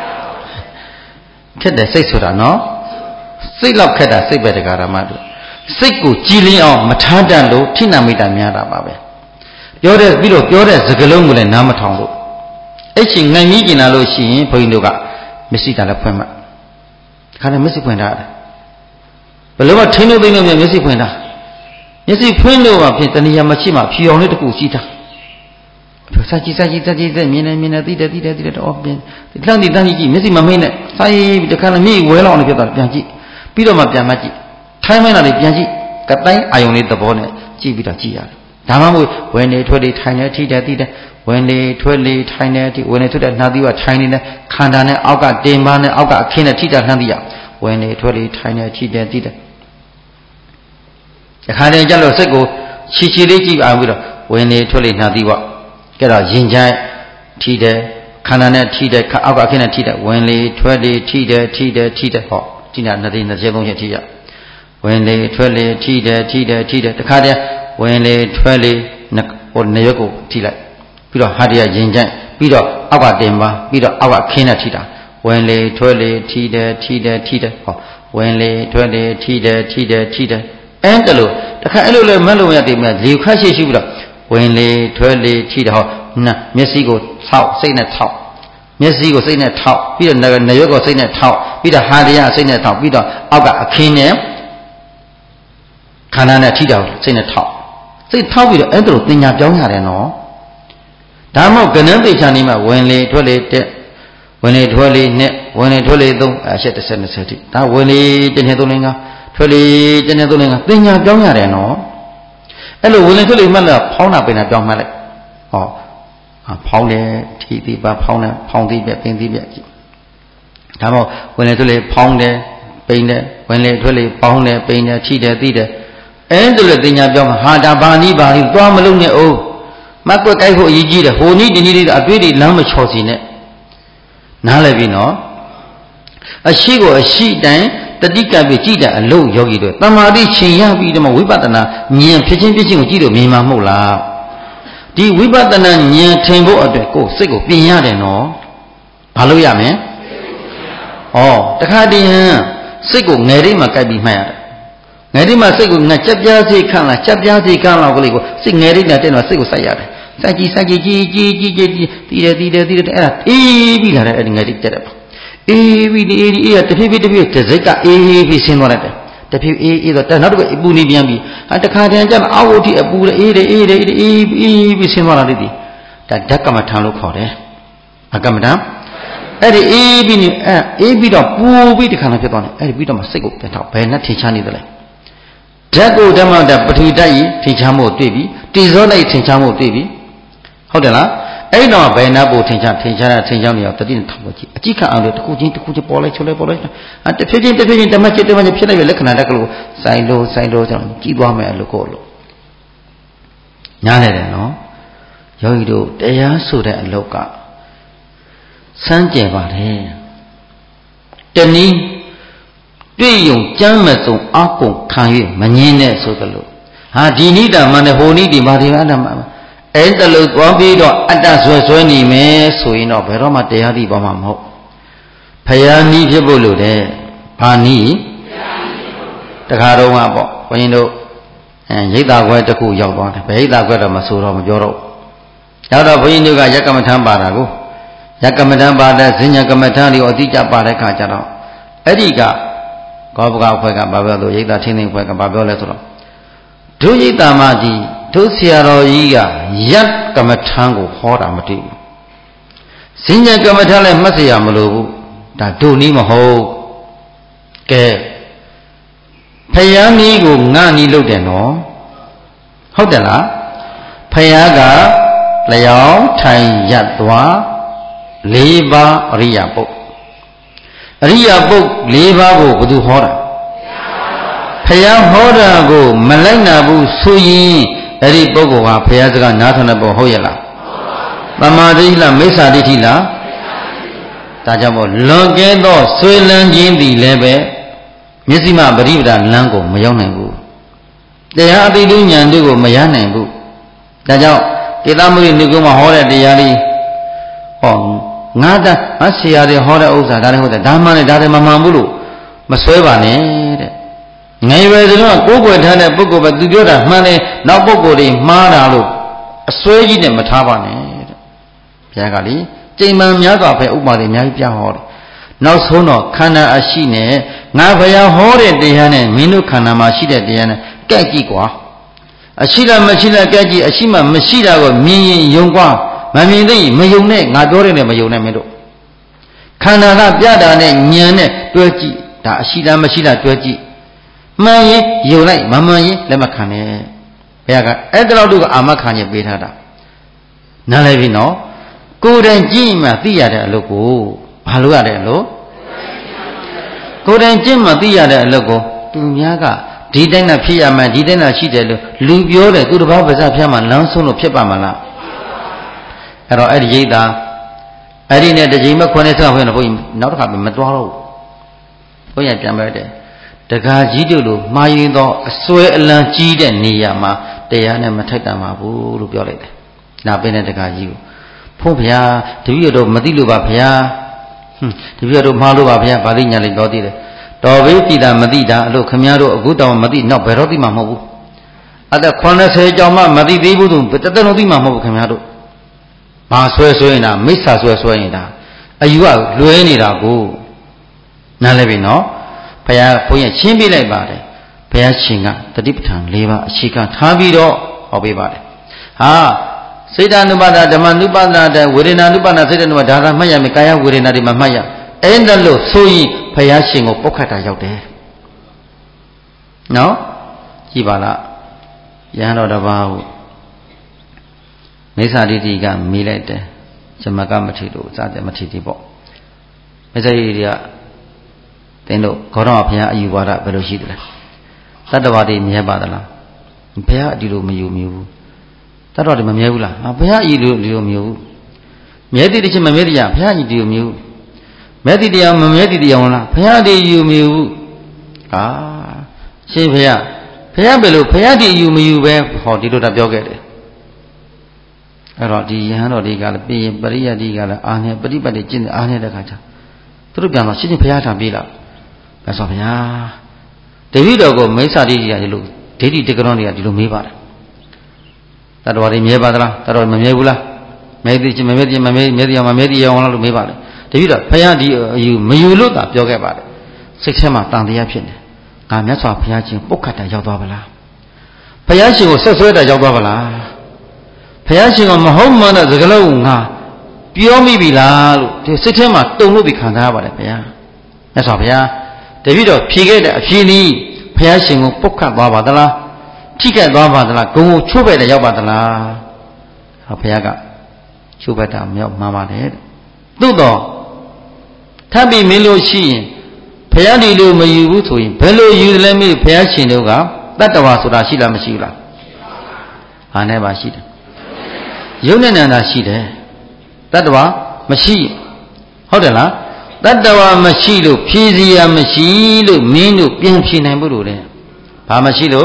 Speaker 1: ခက်တယ်စိတ်ဆိုတာနော်စိတ်လောက်ခက်တာစိတ်ပဲတကားဓမ္မတို့စိတ်ကိုကြည်လင်းအောင်မထားတတ်လို့ထိနာမိတာများတာပါပဲပြောတဲ့ပြီးတော့ပြောတဲ့စကားလုံးကိုလည်းနားမထောင်လို့အဲ့ချင်းငိုင်မိကျင်လာလို့ရှိရင်ဘုန်းကြီးတို့ကမျက်စိတာလည်းဖွင့်မှခါနဲ့မျက်စိဖွင့်ထားတယ်ဘယ်လိုမှထိန်းလို့သိလို့မျက်စိဖွင့်ထားမျက်စိဖွင့်လို့မှဖြစ်တဏှာမရှိမှဖြူအောင်လေးတစ်ခုစီးထားစာကြည့်မြင်နေသိတယ်တော့ပြန်လှမ်းကြည့်မျက်စိမမိတ်နဲ့စာရေးပြီးတခါလည်းမျက်ဝဲလောက်နေဖြစ်သွားပြန်ကြည့်ပြီးတော့မှပြန်မှကြည့်ထိုင်းမင်းလာလေးပြန်ကြည့်ကတိုင်းအာယုံလေးသဘောနဲ့ကြည့်ပြီးတော့ကြည့်ရတယ်ဒါမှမဟုတ်ဝင်နေထွက်နေထိုင်နေထိတယ်သိတယ်ဝင်နေထွက်နေထိုင်နေထိဝင်နေထွက်တဲ့နှာသီးကထိုင်နေတယ်ခန္ဓာနဲ့အောက်ကတင်ပါနဲ့အောက်ကအခင်းနဲ့ထိတာနှမ်းသိရဝင်နေထွက်နေထိုင်နေထိတယ်သိတယ်အခါတည်းကျလို့စိတ်ကိုချီချီလေးကြည့်အောင်ပြီးတော့ဝင်နေထွက်နေနှာသီးကကဲတော့ရင်ချိုင်းထိတယ်ခန္ဓာနဲ့ထိတယ်အောက်ကအခင်းနဲ့ထိတယ်ဝင်လေထွက်လေထိတယ်ဟောဒီနာနှစ်သိန်း30 30ထိရဝင်လေထွက်လေထိတယ်တခါတည်းဝင်လေထွက်လေဟိုနေရွက်ကိုထိလိုက်ပြီးတော့ဟာတရားရင်ကြိုက်ပြီးတော့အောက်ကတင်ပါပြီးတော့အောက်ကခင်းနဲ့ထိတာဝင်လေထွက်လေထိတယ်ဟောဝင်လေထွက်လေထိတယ်အဲ့တလို့တခါအဲ့လိုလဲမတ်လို့မရသေးဘူးလေခတ်ရှိပြီးတော့ဝင်လေထွက်လေထိတယ်ဟောမျက်စိကိုထောက်စိတ်နဲ့ထောက်မျက်စိကိုစိတ်နဲ့ထောက်ပြီးတော့နေရွက်ကိုစိတ်နဲ့ထောက်ပြီးတော့ဟာတရားစိတ်နဲ့ထောက်ပြီးတော့အောက်ကအခင်းနဲ့ခန္ဓာနဲ့ထိတာစိတ်နဲ့ထောက်စိတ်ထောက်ပြီးတော့အဲ့ဒါလိုတင်ညာပြောင်းရတယ်နော်ဒါမှမဟုတ်ကဏ္ဍပိချာနေမှာဝင်လေထွက်လေတက်ဝင်လေထွက်လေနဲ့ဝင်လေထွက်လေ3အချက်30 20တိဒါဝင်လေတစ်နှစ်3 5ထွက်လေတစ်နှစ်3 5တင်ညာပြောင်းရတယ်နော်အဲ့လိုဝင်လေထွက်လေမှလည်းဖောင်းတာပင်တာပြောင်းမှလိုက်ဟောဖောင်းတယ်ထီတိပါဖောင်းတယ်ဖောင်းသိပြပင်သိပြကြည့်ဒါမှမဟုတ်ဝင်လေထွက်လေဖောင်းတယ်ပိန်တယ်ဝင်လေထွက်လေဖောင်းတယ်ပိန်တယ်ထိတယ်သိတယ်အဲ့ဒါလိုတင်ညာပြောင်းမှာဟာဒါဘာနည်းသွားမလုံးနဲ့အောင်မကွက်ကြိုက်ဖို့အရေးကြီးတယ်ဟိုနည်းဒီနည်းလေးအတွေ့တွေလမ်းမချော်စီနဲ့နားလည်ပြီနော်အရှိကိုအရှိတိုင်းတတိကပ်ပြီးကြည့်တဲ့အလုံးယောဂီတို့တမာတိရှင်ရပြီးတော့ဝိပဿနာဉာဏ်ဖြစ်ချင်းကိုကြည့်လို့မြင်မှာမဟုတ်လားဒီဝိပဿနာဉာဏ်ထင်ဖို့အတွက်ကိုယ်စိတ်ကိုပြင်ရတယ်နော်ဘာလို့ရမလဲတခါတည်းစိတ်ကိုငယ်လေးမှာကြိုက်ပြီးမှတ်ရတယ်ငယ်လေးမှာစိတ်ကိုငါကြက်ပြားစိတ်ခန့်လားကြက်ပြားစိတ်ခန့်လောက်ကိုစိတ်ငယ်လေးနဲ့တဲ့တော့စိတ်ကိုစိုက်ရတယ်စိုက်ကြည့်ကြည်တည်တယ်အဲ့ဒါအေးပြီးလာတယ်အဲ့ဒီငယ်လေးတက်တယ်အေးပြီးအေးတဖြည်းဖြည်းတစိတ်ကအေးပြီးဆင်းသွားတယ်တဖြည်းအေးတော့နောက်တစ်ခါအပူနေပြန်ပြီတခါတည်းကျတော့အောက်ဝတိအပူအေးပြီးဆင်းသွားတာလေဒီဒါဓကမ္မထံလို့ခေါ်တယ်အကမ္မထံအဲ့ဒီအေးပြီးတော့ပူပြီးတခါမှဖြစ်သွားတယ်အဲ့ဒီပြီးတော့မှစိတ်ကိုပြန်ထောက်ဘယ်နဲ့ထင်ရှားနေတယ်လဲဓာတ်ကိုဓမ္မတပထဝီဓာတ်ကြီးထင်ရှားမှုတွေ့ပြီတိဇောလိုက်ထင်ရှားမှုတွေ့ပြီဟုတ်တယ်လားအဲ့တော့ဘယ်နာပို့ထင်ရှားနေအောင်တတိနဲ့ထောက်ဖို့ကြည့်အကြည့်ခံအောင်လို့တစ်ခုချင်းပေါ်လိုက်ချိုးလိုက်တဖြည်းချင်းဓမ္မจิตဖြစ်လိုက်ပြီလက္ခဏာတက်ကလို့ဆိုင်လို့ကျွန်တော်ကြည့်သွားမယ်လို့ကိုလို့ညားနေတယ်နော်ယောဂီတို့တရားဆိုတဲ့အလောက်ကစမ်းကြယ်ပါတယ်တနည်းတွေ့ယုံကြမ်းမစုံအကုန်ခံ၍မငင်းနဲ့ဆိုသလိုဟာဒီနိဒာမနဲ့ဟိုနိဒီမာဒီအတ္တမအဲ့တလို့သွားပြီးတော့အတ္တဆွဲနေမယ်ဆိုရင်တော့ဘယ်တော့မှတရားသိပါမှာမဟုတ်ဖယားနီးဖြစ်ဖို့လိုတယ်ဘာနီးတခါတော့ကပေါ့ဘုန်းကြီးတို့ရိတ်တာခွဲတစ်ခုရောက်သွားတယ်ဘယ်ရိတ်တာခွဲတော့မဆိုတော့မပြောတော့ရောက်တော့ဘုန်းကြီးတို့ကယက္ကမထံပါတာကိုယက္ကမထံပါတဲ့ဇင်ညာကမထံတွေကိုအတိအကျပါတဲ့ခါကျတော့အဲ့ဒီကကောပကအဖွဲ့ကဘာပြောလို့ရိတ်တာထင်းထင်းအဖွဲ့ကဘာပြောလဲဆိုတော့ဒုရိတ်တာမကြီးဒုဆရာတော်ကြီးကယက်ကမထံကိုဟောတာမတွေ့ဘူးဇင်ညာကမထံလည်းမှတ်เสียမလို့ဘူးဒါဒုနည်းမဟုတ်ကဲဖယားမီးကိုငါနီးလုပ်တယ်နော်ဟုတ်တယ်လားဖယားကလျောင်းထိုင်ရပ်သွား၄ပါးအရိယာပုတ်အရိယာပုတ်၄ပါးကိုဘယ်သူဟောတာဖယားဟောတာကိုမလိုက်နာဘူးဆိုရင်အဲ့ဒီပုဂ္ဂိုလ်ဟာဖယားစကားနားထောင်တဲ့ပုဂ္ဂိုလ်ဟုတ်ရဲ့လားသမာဓိလားမိစ္ဆာဒိဋ္ဌိလားဒါကြောင့်မို့လွန်ကဲသောဆွေလန်းခြင်းသည်လည်းပဲမျက်စိမှပရိပဒလမ်းကိုမရောက်နိုင်ဘူးတရားအတိတုဉာဏ်တို့ကိုမရနိုင်ဘူးဒါကြောင့်တေသမုဒိနိဂုံးမှာဟောတဲ့တရားလေးဟောငါဆရာတွေဟောတဲ့ဥစ္စာဒါလည်းဟုတ်တယ်ဒါမှလည်းဒါလည်းမမှန်ဘူးလို့မဆွဲပါနဲ့တဲ့ငယ်ရွယ်ဆိုတော့ကိုယ်ွယ်ထားတဲ့ပုဂ္ဂိုလ်ပဲသူပြောတာမှန်တယ်နောက်ပုဂ္ဂိုလ်တွေမှားတာလို့အစွဲကြီးနဲ့မထားပါနဲ့တဲ့ဘုရားကလေကြိမ်မှန်များစွာပဲဥပမာတွေအများကြီးပြဟောတယ်နောက်ဆုံးတော့ခန္ဓာအရှိနဲ့ငါဘုရားဟောတဲ့တရားနဲ့မင်းတို့ခန္ဓာမှာရှိတဲ့တရားနဲ့ကြိုက်ကြည့်ကွာအရှိလားမရှိလားကြိုက်ကြည့်အရှိမှမရှိတာကိုမြင်ရင်ယုံကွာမမြင်သေးမယုံနဲ့ငါပြောတယ်နဲ့မယုံနဲ့မင်းတို့ခန္ဓာကပြတာနဲ့ဉာဏ်နဲ့တွဲကြည့်ဒါအရှိလားမရှိလားတွဲကြည့်မှန်ရင်ယုံလိုက်မမှန်ရင်လက်မခံနဲ့ဘုရားကအဲ့ဒါတို့ကအာမခံခြင်းပေးထားတာနားလည်ပြီနော်ကိုယ်တိုင်ကြည့်မှသိရတဲ့အလုပ်ကိုဘာလို့ရတဲ့အလုပ်ကိုယ်တိုင်ကြည့်မှသိရတဲ့အလုပ်ကိုသူများကဒီတိုင်းနဲ့ဖြစ်ရမှန်ဒီတိုင်းနဲ့ရှိတယ်လို့လူပြောတယ်သူတစ်ပါးပါးစပ်ဖျားမှလမ်းဆုံးလို့ဖြစ်ပါမလားအဲ့တော့အဲ့ဒီရိတ်တာအဲ့ဒီနဲ့တကြိမ်မှခွန်းနေဆောက်ဖွဲ့နေဘုန်းကြီးနောက်တစ်ခါမသွားတော့ဘုန်းကြီးပြန်ပဲတဲ့တကားကြီးတို့လိုမှားယွင်းသောအစွဲအလံကြီးတဲ့နေရာမှာတရားနဲ့မထိုက်တန်ပါဘူးလို့ပြောလိုက်တယ်နာပင်းတဲ့တကားကြီးကိုဖုန်းဗျာတပည့်တော်မသိလို့ပါဗျာတပည့်တော်မှားလို့ပါဗျာဗာလိညာလေးပြောသေးတယ်တော်ဘေးပြည်တာမသိတာအလို့ခမည်းတော်အခုတောင်မသိနောက်ဘယ်တော့သိမှာမဟုတ်ဘူးအသက်80ကျော်မှမသိသေးဘူးသူတသက်လုံးသိမှာမဟုတ်ဘူးခမည်းတော်ဘာဆွဲရင်ဒါမိစ္ဆာဆွဲရင်ဒါအယူကလွဲနေတာကိုနားလည်ပြီနော်ဘုရားရှင်းပြလိုက်ပါတယ်ဘုရားရှင်ကတတိပဋ္ဌာန်၄ပါးအခြေခံထားပြီးတော့ဟောပေးပါတယ်ဟာစေတ ानु ပါဒဓမ္မ ानु ပါဒတဲ့ဝေဒနာ ानु ပါဒစေတ ानु ပါဒါသာမှတ်ရမယ်ကာယဝေဒနာတွေမှာမှတ်ရအဲ့ဒါလို့ဆိုရင်ဘုရားရှင်ကိုပုတ်ခတ်တာရောက်တယ်နော်ကြည်ပါလားယဟန်တော်တစ်ပါးကိုမိစ္ဆာဒိဋ္ဌိကမေးလိုက်တယ်ဇမကမထေတို့စတဲ့မထေတိပေါ့မိစ္ဆာဒိဋ္ဌိကတင်းတို့ခေါတော်ဘုရားအယူဝါဒဘယ်လိုရှိသလဲတတ္တဝါတွေမြဲပါသလားဘုရားအဒီလိုမယူမြူဘူးတတ္တဝါတွေမမြဲဘူးလားဘုရားအဒီလိုမယူဘူးမြဲတည်တခြင်းမမြဲတရားဘုရားအဒီလိုမယူမြဲတည်တရားမမြဲတည်တရားဟုတ်လားဘုရားအဒီယူမယူဘူးဟာရှင်ဘုရားဘယ်လိုဘုရားဒီယူမယူပဲဟောဒီလိုတာပြောခဲ့တယ်အဲ့တော့ဒီယဟန်တော်တွေကလည်းပြင်ပရိယတ်တွေကလည်းအာနဲ့ပฏิပတ်တွေကျင့်အားနေတဲ့ခါကျသူတို့ပြန်တော့ရှင်းရှင်းဘုရားထံပြေးလာမြတ်စွာဘုရားတပည့်တော်ကိုမိစ္ဆာဒိဋ္ဌိကဒီလိုဒိဋ္ဌိတက္ကရောတွေကဒီလိုမေးပါတယ်တတ္တဝါတွေမြဲပါသလားတတ္တဝါမမြဲဘူးလားမြဲသည်ချင်းမမြဲသည်မမြဲသည်အောင်မမြဲသည်အောင်လားလို့မေးပါတယ်တပည့်တော်ဘုရားဒီအယူမယူလို့သာပြောခဲ့ပါတယ်စိတ်ထဲမှာတန်တရားဖြစ်နေငါမြတ်စွာဘုရားရှင်ပုတ်ခတ်တာရောက်သွားပါလားဘုရားရှင်ကိုဆက်ဆွဲတာရောက်သွားပါလားဘုရားရှင်ကမဟုတ်မှန်တဲ့စကားလုံးငါပြောမိပြီလားလို့ဒီစိတ်ထဲမှာတုန်လို့ပြီးခံစားရပါတယ်ဘုရားမြတ်စွာဘုရားတပည့်တော်ဖြေခဲ့တဲ့အဖြေနည်းဘုရားရှင်ကိုပုတ်ခတ်သွားပါသလားထိခိုက်သွားပါသလားဂုံကိုချိုးဖဲ့တယ်ရောက်ပါသလားဟောဘုရားကချိုးဖဲ့တာမရောက်မှန်ပါတယ်သို့တော့ထပ်ပြီးမင်းလို့ရှိရင်ဘုရားဒီလိုမယူဘူးဆိုရင်ဘယ်လိုယူလဲမေးဘုရားရှင်တို့ကတတ္တဝါဆိုတာရှိလားမရှိဘူးလားဟာနဲ့ပါရှိတယ်ယုံနဲ့နန္ဒာရှိတယ်တတ္တဝါမရှိဟုတ်တယ်လားတတ္တဝါမရှိလို့ဖြည့်စရာမရှိလို့မင်းတို့ပြန်ဖြည့်နိုင်ဘူးလို့တဲ့ဘာမရှိလို့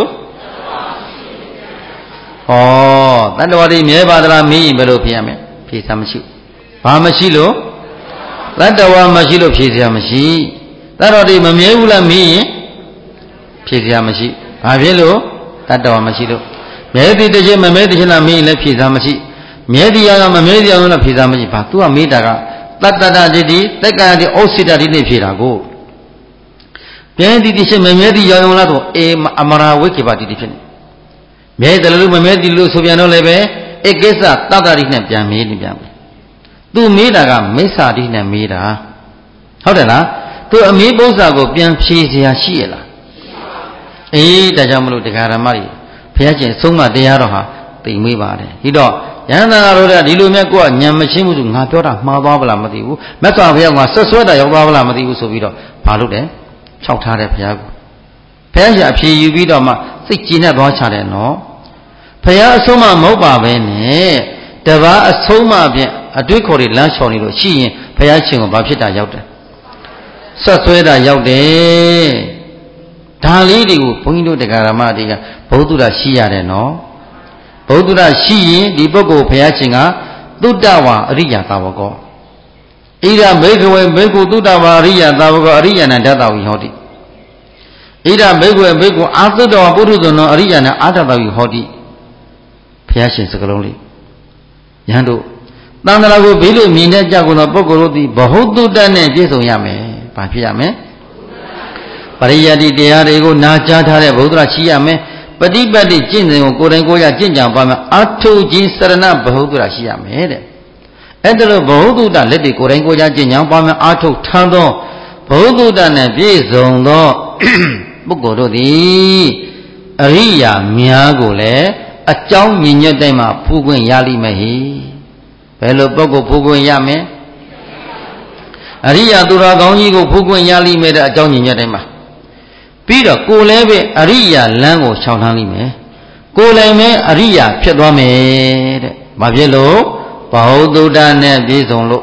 Speaker 1: ဩတတ္တဝါတွေမြဲပါသလားမင်းဘယ်လိုဖြည့်ရမလဲဖြည့်စရာမရှိဘာမရှိလို့တတ္တဝါမရှိလို့ဖြည့်စရာမရှိတတ္တဝါတွေမမြဲဘူးလားမင်းဖြည့်စရာမရှိဘာဖြစ်လို့တတ္တဝါမရှိလို့မြဲသည်တစ်ချက်မမြဲတစ်ချက်လားမင်းလည်းဖြည့်စရာမရှိမြဲသည်ရကမမြဲသည်ရလည်းဖြည့်စရာမရှိဘာ तू ကမေးတာကတတ္တတတိတိတက္ကရာတိဩစိတတိနဲ့ဖြည့်တာကိုမြဲသည်တစ်ချက်မမြဲသည်ရအောင်လားတော့အမရာဝိကေပတိတိဖြစ်နေမြဲတယ်လို့မမြဲသည်လို့ဆိုပြန်တော့လည်းပဲဧကိစ္စတတ္တတိနဲ့ပြန်မေးနေပြန်မယ်သူမေးတာကမိစ္ဆာတိနဲ့မေးတာဟုတ်တယ်လားသူအမေးပု္ပ္ပာကိုပြန်ဖြေเสียရှိရလားအေးဒါကြောင့်မလို့တရားဓမ္မတွေဘုရားရှင်ဆုံးမတရားတော်ဟာသိမေးပါတယ်ဒီတော့ယန္တာတို့ကဒီလိုမြတ်ကိုကညံမချင်းမှုဆိုငါပြောတာမှားသွားဗလားမသိဘူးမြတ်စွာဘုရားကဆွဆွဲတာရောက်သွားဗလားမသိဘူးဆိုပြီးတော့ဘာလို့လဲခြောက်ထားတယ်ဘုရားကဘုရားရှင်အဖြေယူပြီးတော့မှစိတ်ကြည်နဲ့သွားချတယ်နော်ဘုရားအဆုံးမမဟုတ်ပါပဲနဲ့တပါးအဆုံးမဖြင့်အတွေ့ခေါ်တွေလမ်းလျှော်နေလို့ရှိရင်ဘုရားရှင်ကဘာဖြစ်တာရောက်တယ်ဆက်ဆွဲတာရောက်တယ်ဒါလေးတွေကိုဘုန်းကြီးတို့တရားဓမ္မတွေကဘုဒ္ဓတာရှိရတယ်နော်ဘုဒ္ဓတာရှိရင်ဒီပုဂ္ဂိုလ်ဘုရားရှင်ကသုတ္တဝါအရိယာသာဝကောဣဒမေခဝေမေကုသုတ္တဝါအရိယာသာဝကောအရိယာနံဓတ္တဝိဟောတိဣဒမေခဝေမေကုအာသုတ္တဝါပုထုဇဏောအရိယာနံအာတ္တဝိဟောတိဘုရားရှင်စကားလုံးလေးယဟန်တို့တန်တရာကိုဘေးလို့မြင်တဲ့ကြောက်ကုန်သောပုဂ္ဂိုလ်တို့သည်ဘဟုတုတ္တနဲ့ပြည့်စုံရမယ်။ဘာဖြစ်ရမလဲ။ပရိယတ္တိတရားတွေကိုနာကြားထားတဲ့ဘုဒ္ဓရာရှိရမယ်။ပฏิပတ်တိကျင့်စဉ်ကိုကိုယ်တိုင်ကိုယ်ရကျင့်ကြံပါမယ်။အထုခြင်းစရဏဘဟုဒ္ဓရာရှိရမယ်တဲ့။အဲ့ဒါလို့ဘဟုတုတ္တလက်တွေကိုယ်တိုင်ကိုယ်ရကျင့်ကြံပါမယ်။အထုထားသောဘဟုတုတ္တနဲ့ပြည့်စုံသောပုဂ္ဂိုလ်တို့သည်အရိယာများကိုလည်းအကြောင်းမြင်ညွတ်တိုင်းမှာဖူးခွင့်ရလိမ့်မယ်ဟိဘယ်လိုပုဂ္ဂိုလ်ဖူးခွင့်ရမလဲအရိယာသူတော်ကောင်းကြီးကိုဖူးခွင့်ရလိမ့်မယ်တဲ့အကြောင်းမြင်ညွတ်တိုင်းမှာပြီးတော့ကိုယ်လည်းပဲအရိယာလမ်းကိုရှောင်ထမ်းလိမ့်မယ်ကိုယ်လည်းပဲအရိယာဖြစ်သွားမယ်တဲ့ဘာဖြစ်လို့ဘဟုတုတ္တနဲ့ပြည့်စုံလို့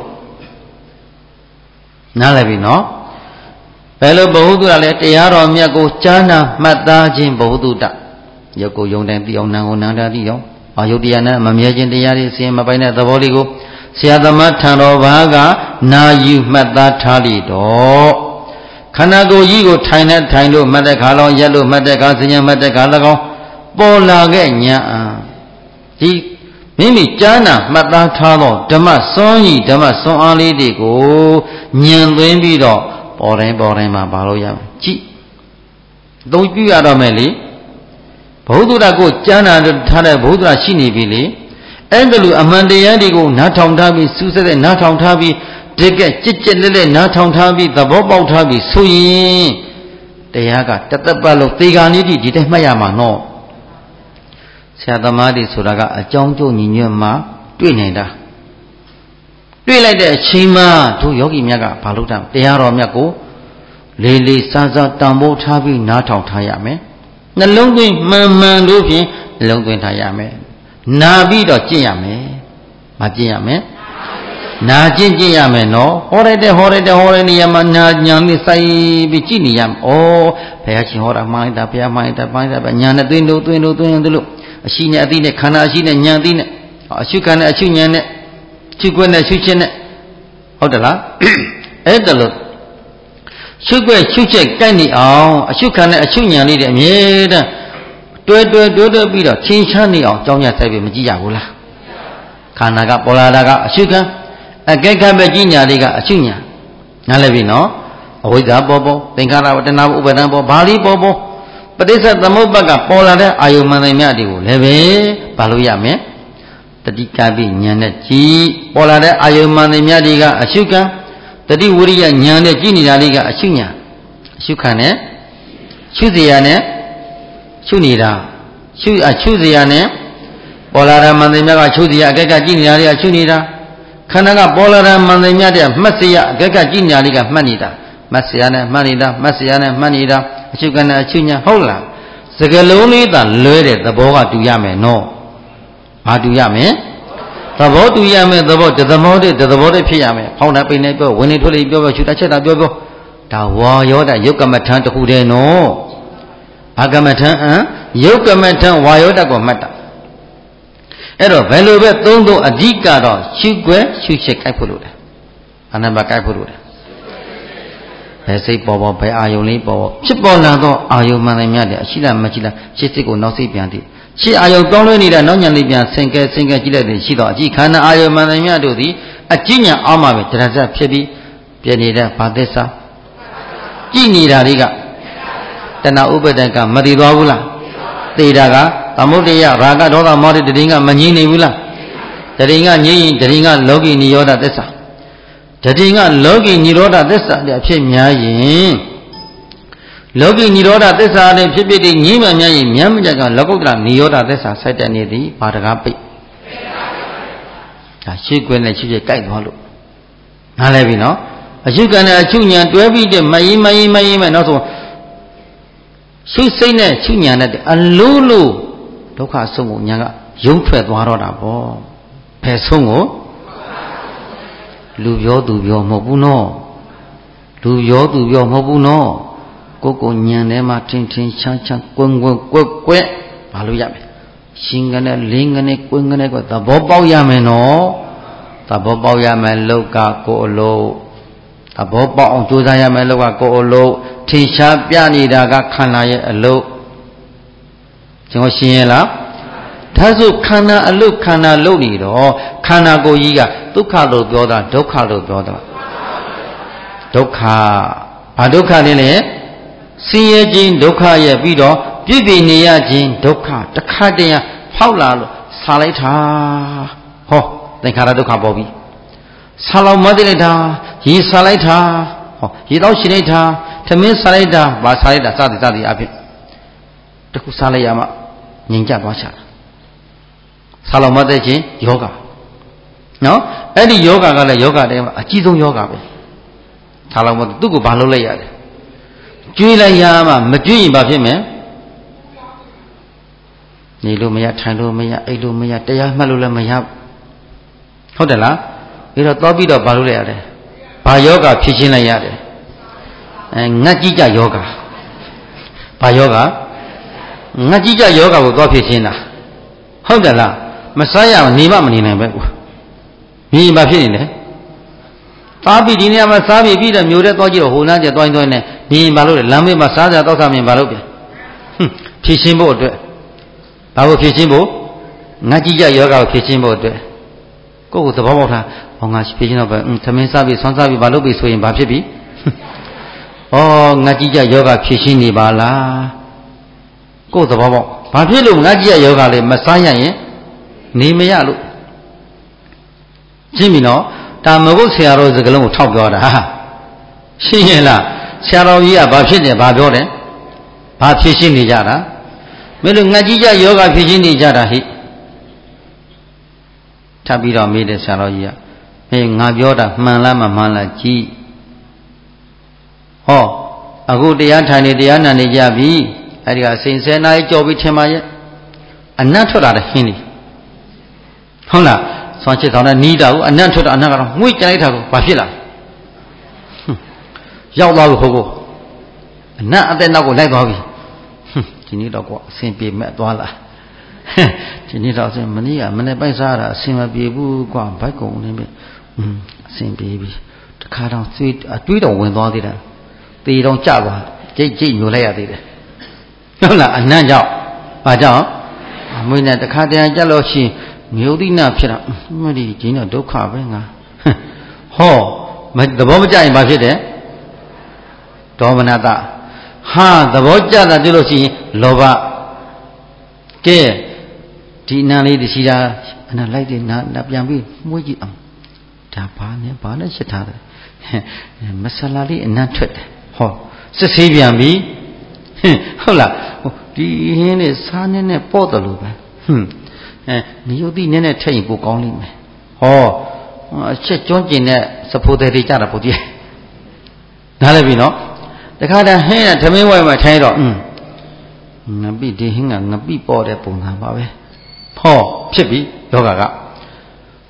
Speaker 1: နားလည်ပြီနော်ဘယ်လိုဘဟုတုတ္တလဲတရားတော်မြတ်ကိုကြားနာမှတ်သားခြင်းဘဟုတုတ္တရုပ်ကိုယုံတယ်သိအောင်နာကိုနာတာသိအောင်အာယုတ်တရားနဲ့မမြဲခြင်းတရားတွေအစဉ်မပိုင်းတဲ့သဘောလေးကိုဆရာသမားထံတော်ဘာကနာယူမှတ်သားထားလိတော့ခန္ဓာကိုယ်ကြီးကိုထိုင်လို့မှတ်တဲ့ခါလောင်းရက်လို့မှတ်တဲ့ခါစဉ္ညာမှတ်တဲ့ခါ၎င်းပေါ်လာခဲ့ညာဒီမိမိကြားနာမှတ်သားထားသောဓမ္မစွမ်းရည်ဓမ္မစွမ်းအားလေးတွေကိုဉာဏ်သွင်းပြီးတော့ပေါ်တိုင်းမှာပါလို့ရမယ်ကြည့်အသုံးပြုရတော့မယ်လေဘုဒ္ဓတာကိုကြားနာထားတဲ့ဘုဒ္ဓတာရှိနေပြီလေအဲ့ဒါလိုအမှန်တရားတွေကိုနားထောင်ထားပြီးစူးစက်တဲ့နားထောင်ထားပြီးတကယ်ကြစ်လက်နားထောင်ထားပြီးသဘောပေါက်ထားပြီးဆိုရင်တရားကတသက်ပတ်လုံးသေခါနည်းဒီတိုင်းမှတ်ရမှာနော်ဆရာသမားတွေဆိုတာကအကြောင်းကျိုးညီညွတ်မှတွေ့နေတာတွေ့လိုက်တဲ့အချိန်မှာတို့ယောဂီမြတ်ကဘာလို့တရားတော်မြတ်ကိုလေးလေးစားစားတန်ဖိုးထားပြီးနားထောင်ထားရမယ်နှလုံးသွင်းမှန်လို့ဖြင့်နှလုံးသွင်းထားရမယ်နာပြီးတော့ကျင့်ရမယ်မကျင့်ရမယ်နာကျင့်ရမယ်နော်ဟောရတဲ့နေရာမှာနာညာနဲ့စိုက်ပြီးကြည့်နေရမယ်ဩဘုရားရှင်ဟောတာမှားတာဘုရားမှားတာပိုင်းတာညာနဲ့သွင်းလို့အရှိနဲ့အသိနဲ့ခန္ဓာအရှိနဲ့ညာအသိနဲ့အရှုခန္ဓာအရှုညာနဲ့ရှုခွင့်နဲ့ရှုခြင်းနဲ့ဟုတ်တယ်လားအဲ့ဒါလို့ရှုခွင့်ရှုချက်ကိုက်နေအောင်အရှုခံတဲ့အရှုဉာဏ်လေးတွေအမြဲတမ်းတွဲပြီးတော့ချင်းချမ်းနေအောင်ကြောင်းရဆိုင်ပြီးမကြည့်ရဘူးလားခန္ဓာကပေါ်လာတာကအရှုခံအကဲခတ်ပဲကြီးညာလေးကအရှုဉာဏ်နားလည်ပြီနော်အဝိဇ္ဇာပေါ်သင်္ခါရဝတ္တနာဥပါဒံပေါ်ဘာလိပေါ်ပဋိစ္စသမုပ္ပါကပေါ်လာတဲ့အာယုမှန်တယ်မြတ်တွေကိုလည်းပဲဘာလို့ရမလဲတတိကပိဉာဏ်နဲ့ကြည်ပေါ်လာတဲ့အာယုမှန်တယ်မြတ်တွေကအရှုခံတတိဝိရိယဉာဏ်နဲ့ကြည်နေတာလေးကအရှုညာအရှုခံနဲ့ရှုစရာနဲ့ရှုနေတာရှုစရာနဲ့ပေါ်လာတဲ့မှန်တယ်မြတ်ကရှုစရာအကဲကကြည်နေတာလေးကရှုနေတာခန္ဓာကပေါ်လာတဲ့မှန်တယ်မြတ်တဲ့မှတ်စရာအကဲကကြည်နေတာလေးကမှတ်နေတာမှတ်စရာနဲ့မှတ်နေတာမှတ်စရာနဲ့မှတ်နေတာအရှုခံနဲ့အရှုညာဟုတ်လားစကလုံးလေးသာလွဲတဲ့သဘောကတူရမယ်နော်ဘာတူရမယ်ဘောတူရမယ်သဘောတသဘောတည်းဖြစ်ရမယ်ဖောင်းတာပိနေပြောဝင်နေထွက်လေပြောရှုတာချက်တာပြောဒါဝါယောဒယုတ်ကမ္မထံတစ်ခုတည်းနော်ဘာကမ္မထံယုတ်ကမ္မထံဝါယောဒကိုမှတ်တာအဲ့တော့ဘယ်လိုပဲသုံးအဓိကတော့ရှုွယ်ရှုချက်ကြိုက်ဖို့လို့တယ်အနံပါတ်ကြိုက်ဖို့လို့တယ်ဘယ်စိတ်ပေါ်ဘယ်အာယုံလေးပေါ်ဖြစ်ပေါ်လာတော့အာယုံမှန်တယ်များတယ်အရှိလားမရှိလားရှေ့စိတ်ကိုနောက်စိတ်ပြန်တည်ရှေ့အာယုံတောင်းလဲနေတာနောက်ညာလေးပြန်ဆင်ကဲကြည့်လိုက်တယ်ရှိတော့အကြည့်ခန္ဓာအာယုံမှန်တယ်များတို့သည်အကြည့်ညာအောင်မှာပဲတရဇတ်ဖြစ်ပြီးပြည့်နေတဲ့ဘာသစ္စာကြည့်နေတာတွေကတဏှာဥပဒကမတည်သွားဘူးလားသိတာကသမုဒိယရာဂဒေါသမောဟတတိကမငြိနေဘူးလားတတိကငြိရင်တတိကလောကီနိရောဓသစ္စာတတိကလောကီနိရောဓသစ္စာအဖြစ်များရင်လောကီနိရောဓသစ္စာနဲ့ဖြစ်ဖြစ်တည်ငြိမှများရင်မြတ်မြတ်ကလောကုတ္တရာနိရောဓသစ္စာဆက်တဲ့နေသည်ဘာတကားပိတ်ဒါရှိခွင့်နဲ့ရှိဖြစ်ကြိုက်သွားလို့နားလဲပြီနော်အရှုကံနဲ့အချုပ်ညာတွဲပြီးတဲ့မယင်းမဲ့နောက်ဆုံးရှုစိတ်နဲ့ရှုညာနဲ့အလိုလိုဒုက္ခဆုံးကိုညာကယုံထွက်သွားတော့တာပေါ့ဘယ်ဆုံးကိုလူပြောသူပြောမဟုတ်ဘူးနော်လူပြောသူပြောမဟုတ်ဘူးနော်ကိုညံထဲမှာထင်းချမ်းကွက်ဘာလို့ရမလဲရှင်ကနေလင်းကနေကွင်းကနေကသဘောပေါက်ရမယ်နော်သဘောပေါက်ရမယ်လောကကိုအလို့သဘောပေါက်အောင်ကြိုးစားရမယ်လောကကိုအလို့ထင်ရှားပြနေတာကခန္ဓာရဲ့အလို့ကျွန်တော်ရှင်းရလားဒါဆိုခန္ဓာအလို့ခန္ဓာလို့နေတော့ခန္ဓာကိုယ်ကြီးကဒုက္ခလို့ပြောတာဒုက္ခလို့ပြောတာဒုက္ခဘာဒုက္ခလဲလေဆင်းရဲခြင်းဒုက္ခရဲ့ပြီးတော့ပြည့်ပြည့်နေရခြင်းဒုက္ခတခါတည်းဖောက်လာလို့ဆာလိုက်တာဟောသင်္ခါရဒုက္ခပေါ်ပြီဆာလောက်မသိလိုက်တာရေဆာလိုက်တာဟောရေတော့ရှိလိုက်တာသမင်းဆာလိုက်တာဘာဆာလိုက်တာစသည်အဖြစ်တခုဆာလိုက်ရမှငြိမ်ကြသွားချတာဆာလောက်မသိခြင်းယောဂနော်အဲ့ဒီယောဂကလည်းယောဂတဲမှာအကြီးဆုံးယောဂပဲဆာလောက်မသူ့ကိုဘာလုပ်လိုက်ရလဲကျွေးလိုက်ရမှမကျွေးရင်ဘာဖြစ်မလဲနေလို့မရထိုင်လို့မရအိပ်လို့မရတရားမှတ်လို့လည်းမရဟုတ်တယ်လားပြီးတော့သွားပြီးတော့ဘာလုပ်လိုက်ရလဲဘာယောဂဖြစ်ရှင်းလိုက်ရတယ်ငတ်ကြီးကြယောဂဘာယောဂငတ်ကြီးကြယောဂကိုသွားဖြစ်ရှင်းတာဟုတ်တယ်လားမစားရနေမနေနိုင်ပဲကွာမြင်ဘာဖြစ်နေလဲသားပြီးဒီနေရာမှာစားပြီးတော့မျိုးတဲ့သွားကြည့်တော့ဟိုနားကျသွားရင်နဲ့မြင်ဘာလို့လဲလမ်းမေးမှာစားကြတော့စားမြင်ဘာလို့ပြန်ဖြစ်ရှင်းဖို့အတွက်ဘာလို့ဖြစ်ရှင်းဖို့ငတ်ကြီးကြယောဂကိုဖြစ်ရှင်းဖို့အတွက်ကိုယ့်ကိုသဘောပေါက်တာဟောငါဖြစ်ရှင်းတော့ပဲသမင်းစားပြီးဆွမ်းစားပြီးဘာလို့ပြီးဆိုရင်ဘာဖြစ်ပြီဩငတ်ကြီးကြယောဂဖြစ်ရှင်းနေပါလားကိုယ့်သဘောပေါက်ဘာဖြစ်လို့ငတ်ကြီးကြယောဂလေးမစားရရင်နေမရလို့ရှင်းပြီနော်ဒါမဟုတ်ဆရာတော်စကလုံးကိုထောက်ပြောတာရှင်းရင်လားဆရာတော်ကြီးကဘာဖြစ်တယ်ဘာပြောတယ်ဘာဖြစ်ရှင်းနေကြတာမင်းတို့ငတ်ကြီးကြယောဂဖြစ်ရှင်းနေကြတာဟိထပ်ပြီးတော့မေးတယ်ဆရာတော်ကြီးကအေးငါပြောတာမှန်လားမမှန်လားကြည့်ဟောအခုတရားထိုင်နေတရားနာနေကြပြီအဲ့ဒီကစိန်ဆယ်နာရီကြော်ပြီးထင်ပါရဲ့အနတ်ထွက်လာတဲ့ဟင်းနေဟုတ်လားဆွမ်းချစ်ဆောင်တဲ့နီးတာကိုအနတ်ထွက်တာအနတ်ကတော့ငွေ့ကြလိုက်တာကိုဘာဖြစ်လာရောက်သွားလို့ဟုတ်ကိုအနတ်အသက်နောက်ကိုလိုက်သွားပြီဒီနေ့တော့ကွာအဆင်ပြေမဲ့သွားလာဒီနေ့တော့မနေ့ကမနေ့ပိုက်စားတာအဆင်မပြေဘူးကွာဘိုက်ကုံနေပြီအဆင်ပြေပြီတခါတော့တွေးတော့ဝင်သွားသေးတယ်တေတော့ကြသွားကြိတ်ညိုလိုက်ရသေးတယ်ဟုတ်လားအနတ်ကြောင့်ဘာကြောင့်အမွေနဲ့တခါတည်းကြလို့ရှိရင်မြို့တိနာဖြစ်တာမဒီဒီတော့ဒုက္ခပဲငါဟောသဘောမကျရင်ဘာဖြစ်တယ်ဒေါမနတဟာသဘောကျတာတွေ့လို့ရှိရင်လောဘကဲဒီနာလေးတရှိတာအနာလိုက်တယ်နာပြန်ပြီးမှုကြည့်အောင်ဒါဘာနဲ့ရှစ်ထားတယ်မဆလာလေးအနံ့ထွက်တယ်ဟောစစ်ဆေးပြန်ပြီဟုတ်လားဒီဟင်းနဲ့စားနဲ့ပေါ့တယ်လို့ပဲနိယုတိနဲ့ထည့်ရင်ပိုကောင်းလိမ့်မယ်ဟောအချက်ကျွန်းကျင်တဲ့စဖိုးတွေကြတာပိုတည်းနားလည်ပြီနော်တခါတည်းဟင်းနဲ့သမင်းဝိုင်းမှာထိုင်တော့ငပိဒီဟင်းကငပိပေါ့တဲ့ပုံစံပါပဲဟောဖြစ်ပြီယောဂက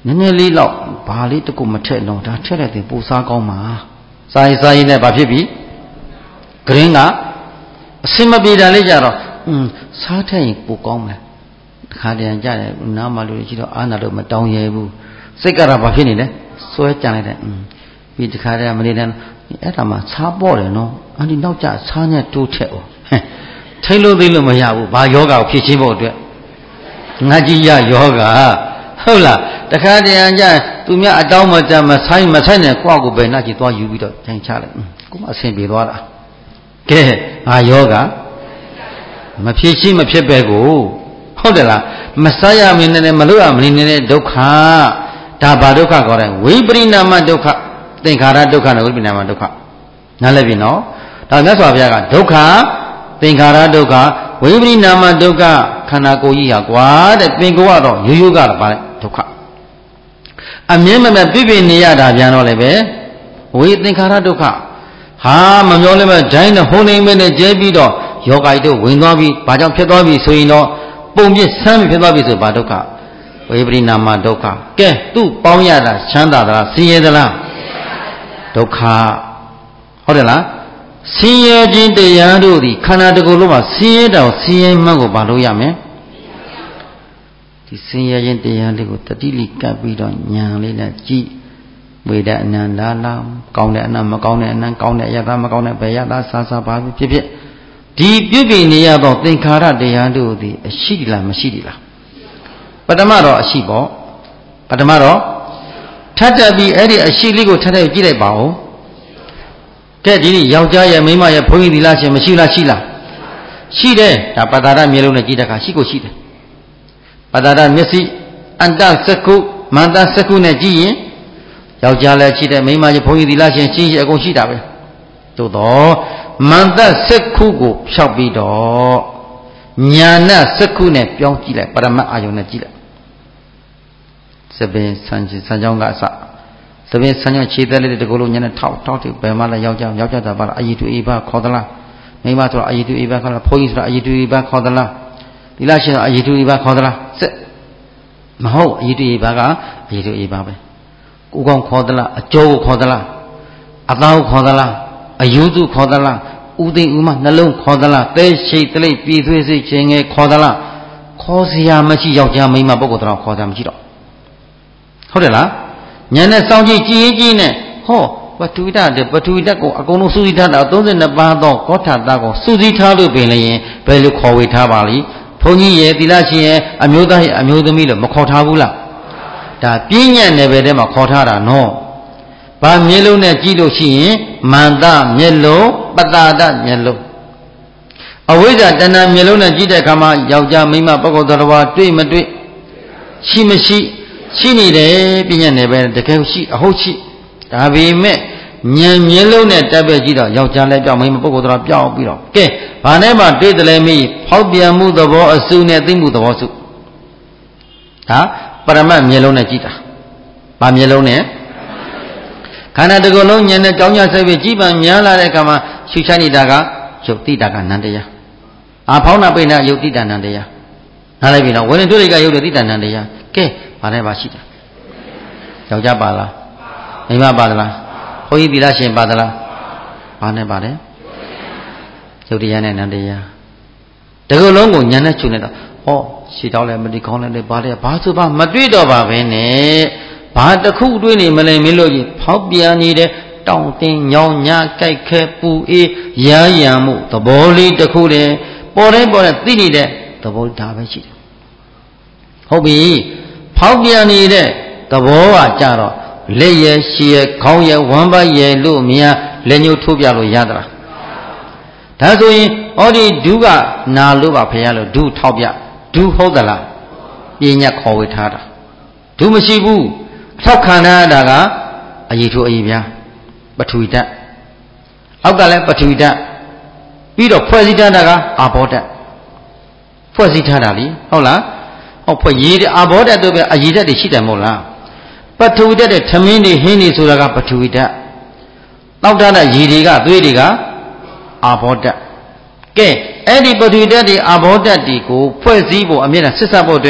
Speaker 1: နည်းနည်းလေးတော့ဘာလေးတကူမထက်တော့ဒါထက်တဲ့တင်ပူစားကောင်းမှာစာရေးနဲ့ဘာဖြစ်ပြီဂရင်းကအစင်မပြေတာလေးကြတော့စားထက်ရင်ပူကောင်းမယ်ခါတည်းကြတယ်နားမလို့ရှိတော့အာနာတော့မတောင်းရဲဘူးစိတ်ကတော့ဘာဖြစ်နေလဲစွဲကြံလိုက်တယ်ပြီးတခါတည်းမလေးတန်းအဲ့ဒါမှစားပေါ့တယ်နော်အန်ဒီနောက်ကျစားနဲ့တိုးထက်哦ထိလို့သိလို့မရဘူးဘာယောဂကိုဖြည့်ချင်းဖို့အတွက်ငါကြီးရယောဂဟုတ်လားတခါတည်းကြသူများအတောင်းမကြမဆိုင်နဲ့ကိုယ့်ကိုပဲနှကြည့်သွားယူပြီးတော့ထိုင်ချလိုက်ကိုမအဆင်ပြေသွားတာကဲငါယောဂမဖြည့်ချင်းမဖြစ်ပဲကိုဟုတ်တယ်လားမစားရမင်းနဲ့မလို့ရမင်းနဲ့ဒုက္ခဒါဘာဒုက္ခခေါ်တယ်ဝိပရိနာမဒုက္ခသင်္ခါရဒုက္ခနဲ့ဝိပရိနာမဒုက္ခနားလည်ပြီနော်ဒါမြတ်စွာဘုရားကဒုက္ခသင်္ခါရဒုက္ခဝိပရိနာမဒုက္ခခန္ဓာကိုယ်ကြီးဟာကွာတဲ့သင်္ကိုယ်ကတော့ရိုးရိုးကတော့ပါဒုက္ခအမြဲမပြပြနေရတာပြန်တော့လည်းပဲဝိသင်္ခါရဒုက္ခဟာမမျောလည်းပဲဒိုင်းနဲ့ဟုံနေမဲ့နဲ့ကျဲပြီးတော့ယောဂိုက်တို့ဝင်သွားပြီးဘာကြောင့်ဖြစ်သွားပြီဆိုရင်တော့ပုံပြဆမ်းဖြစ်သွားပြီဆိုဘာဒုက္ခဝိပရိနာမဒုက္ခကဲသူ့ပေါင်းရတာချမ်းသာသလားဆင်းရဲသလားဒုက္ခဟုတ်တယ်လားဆင်းရဲခြင်းတရားတို့သည်ခန္ဓာတစ်ခုလုံးမှာဆင်းရဲတောင်ဆင်းရဲမှန်းကိုဘာလို့ရမလဲဒီဆင်းရဲခြင်းတရားလေးကိုတတိလိကပ်ပြီးတော့ဉာဏ်လေးနဲ့ကြည့်ဝေဒအနန္တလာကောင်းတဲ့အနန္တမကောင်းတဲ့အနန္တကောင်းတဲ့အယတမကောင်းတဲ့ဘယ်ယတဆာဆာပါဖြစ်ဖြစ်ဒီပြုပြင်နေရသောသင်္ခါရတရားတို့သည်အရှိလားမရှိလားပထမတော့အရှိပေါ့ပထမတော့ထပ်တက်ပြီးအဲ့ဒီအရှိလေးကိုထပ်တက်ကြည့်လိုက်ပါဦးကဲဒီနေ့ယောက်ျားရဲ့မိန်းမရဲ့ဘုန်းကြီးသီလရှင်မရှိလားရှိတယ်ဒါပတ္တာရမျက်လုံးနဲ့ကြည့်တဲ့အခါရှိကိုရှိတယ်ပတ္တာရမျက်စိအန္တစက္ခုမန္တစက္ခုနဲ့ကြည့်ရင်ယောက်ျားလည်းရှိတယ်မိန်းမရဲ့ဘုန်းကြီးသီလရှင်ရှိအကုန်ရှိတာပဲသို့တော့မန္တစက္ခုကိုဖြောက်ပြီးတော့ညာဏစက္ခုနဲ့ပြောင်းကြည့်လိုက်ပရမတ်အာယုန်နဲ့ကြည့်လိုက်သပင်ဆန်းချောင်းကအစသပင်ဆန်းချောင်းခြေသက်လေးတကူလုံးညနေထောက်တယ်ဘယ်မှလည်းယောက်ျားတာပါလားအယိတုအေဘခေါ်သလားမိန်းမဆိုတာအယိတုအေဘခေါ်သလားဘုန်းကြီးဆိုတာအယိတုအေဘခေါ်သလားသီလရှင်ဆိုတာအယိတုအေဘခေါ်သလားစစ်မဟုတ်အယိတုအေဘကအယိတုအေဘပဲကိုကောင်ခေါ်သလားအကျိုးကိုခေါ်သလားအသားကိုခေါ်သလားအယုစုခေါ်သလားဥသိဥမနှလုံးခေါ်သလားသဲရှိတ်တလိပ်ပြည်သွေးစိတ်ခြင်းငယ်ခေါ်သလားခေါ်စရာမရှိယောက်ျားမိန်းမပုဂ္ဂိုလ်တော်ခေါ်စရာမရှိတော့ဟုတ်တယ်လားဉာဏ်နဲ့စောင့်ကြည့်ကြည့်နဲ့ဟောပထဝီဓာတ်ကိုအကုန်လုံးစူးစီးထားတာ32ပါးသောကောဋ္ဌတာကိုစူးစီးထားလို့ပင်လည်းဘယ်လိုခေါ်ဝေထားပါလိဘုန်းကြီးရဲ့သီလရှင်ရဲ့အမျိုးသားရဲ့အမျိုးသမီးလို့မခေါ်ထားဘူးလားဒါပြဉ္ညာနယ်ပယ်ထဲမှာခေါ်ထားတာနော်ဘာမျက်လုံးနဲ့ကြည့်လို့ရှိရင်မန္တမျက်လုံးပတ္တာဒမျက်လုံးအဝိဇ္ဇာတဏ္ဍမျက်လုံးနဲ့ကြည့်တဲ့အခါမှာယောက်ျားမိန်းမပုဂ္ဂိုလ်တော်တွေ့မတွေ့ရှိမရှိရှိနေတယ်ပြဉ္ညာနယ်ပယ်တကယ်ရှိအဟုတ်ရှိဒါပေမဲ့ဉာဏ်မျက်လုံးနဲ့တက်ပဲကြည့်တော့ယောက်ျားလည်းပြောင်းမိန်းမပုဂ္ဂိုလ်တော်ပြောင်းပြီးတော့ကဲဘာနဲ့မှတွေ့တယ်လဲမေးဖောက်ပြန်မှုသဘောအစုနဲ့သိမှုသဘောစုဒါပရမတ်မျက်လုံးနဲ့ကြည့်တာဘာမျက်လုံးနဲ့ခန္ဓာတစ်ခုလုံးဉာဏ်နဲ့ကြောင်းကြစိုက်ပြီးကြည်ပံများလာတဲ့အခါမှာရှုချနေတာကယုတ်တိတာကနန္တရားအာဖောင်းနာပိဏယုတ်တိတာနန္တရားနားလိုက်ပြီနော်ဝိနည်းတွေ့ကယုတ်တိတာနန္တရားကဲဘာနဲ့ပါရှိတယ်ယောက်ျားပါလားမိန်းမပါသလားဘုန်းကြီးသီလရှင်ပါသလားဘာနဲ့ပါတယ်ယုတ်တရားနဲ့နန္တရားတစ်ခုလုံးကိုဉာဏ်နဲ့ချုပ်နေတာဟောရှည်တော့လည်းမတိခေါင်းလည်းပါလေဘာဆိုပါမတွေ့တော့ပါပဲနဲ့ဘာတစ်ခုတွေ့နေမလဲမင်းလို့ကြီးဖောက်ပြန်နေတဲ့တောင့်တင်းညောင်းညာကြိုက်ခဲပူအေးရာရံမှုသဘောလေးတစ်ခုတည်းပေါ်တဲ့သိနေတဲ့သဘောဒါပဲရှိတယ်ဟုတ်ပြီဖောက်ပြန်နေတဲ့သဘောကကြတော့လက်ရရှည်ရခေါင်းရဝမ်းပတ်ရလို့မြာလက်ညှိုးထိုးပြလို့ရသလားဒါဆိုရင်ဟောဒီဒုကနာလို့ပါဖရာလို့ဒုထောက်ပြဒုဟုတ်သလားပညာခေါ်ဝေထားတာဒုမရှိဘူးအထောက်ခံရတာကအရေးထိုးအရေးပြားပထဝီဓာတ်အောက်ကလည်းပထဝီဓာတ်ပြီးတော့ဖွဲ့စည်းထားတာကအာဘောဓာတ်ဖွဲ့စည်းထားတာလीဟုတ်လားဟောဖွဲ့ရေးအာဘောဓာတ်တို့ပဲအရေးဓာတ်တွေရှိတယ်မဟုတ်လားပထဝီဓာတ်တဲ့ထမင်းတွေဟင်းတွေဆိုတာကပထဝီဓာတ်တောက်ထားတဲ့ရေတွေကသွေးတွေကအာဘောဓာတ်ကဲအဲ့ဒီပထဝီဓာတ်တွေအာဘောဓာတ်တွေကိုဖွဲ့စည်းဖို့အမြဲတမ်းစစ်ဆက်ဖို့အတွက်ဝ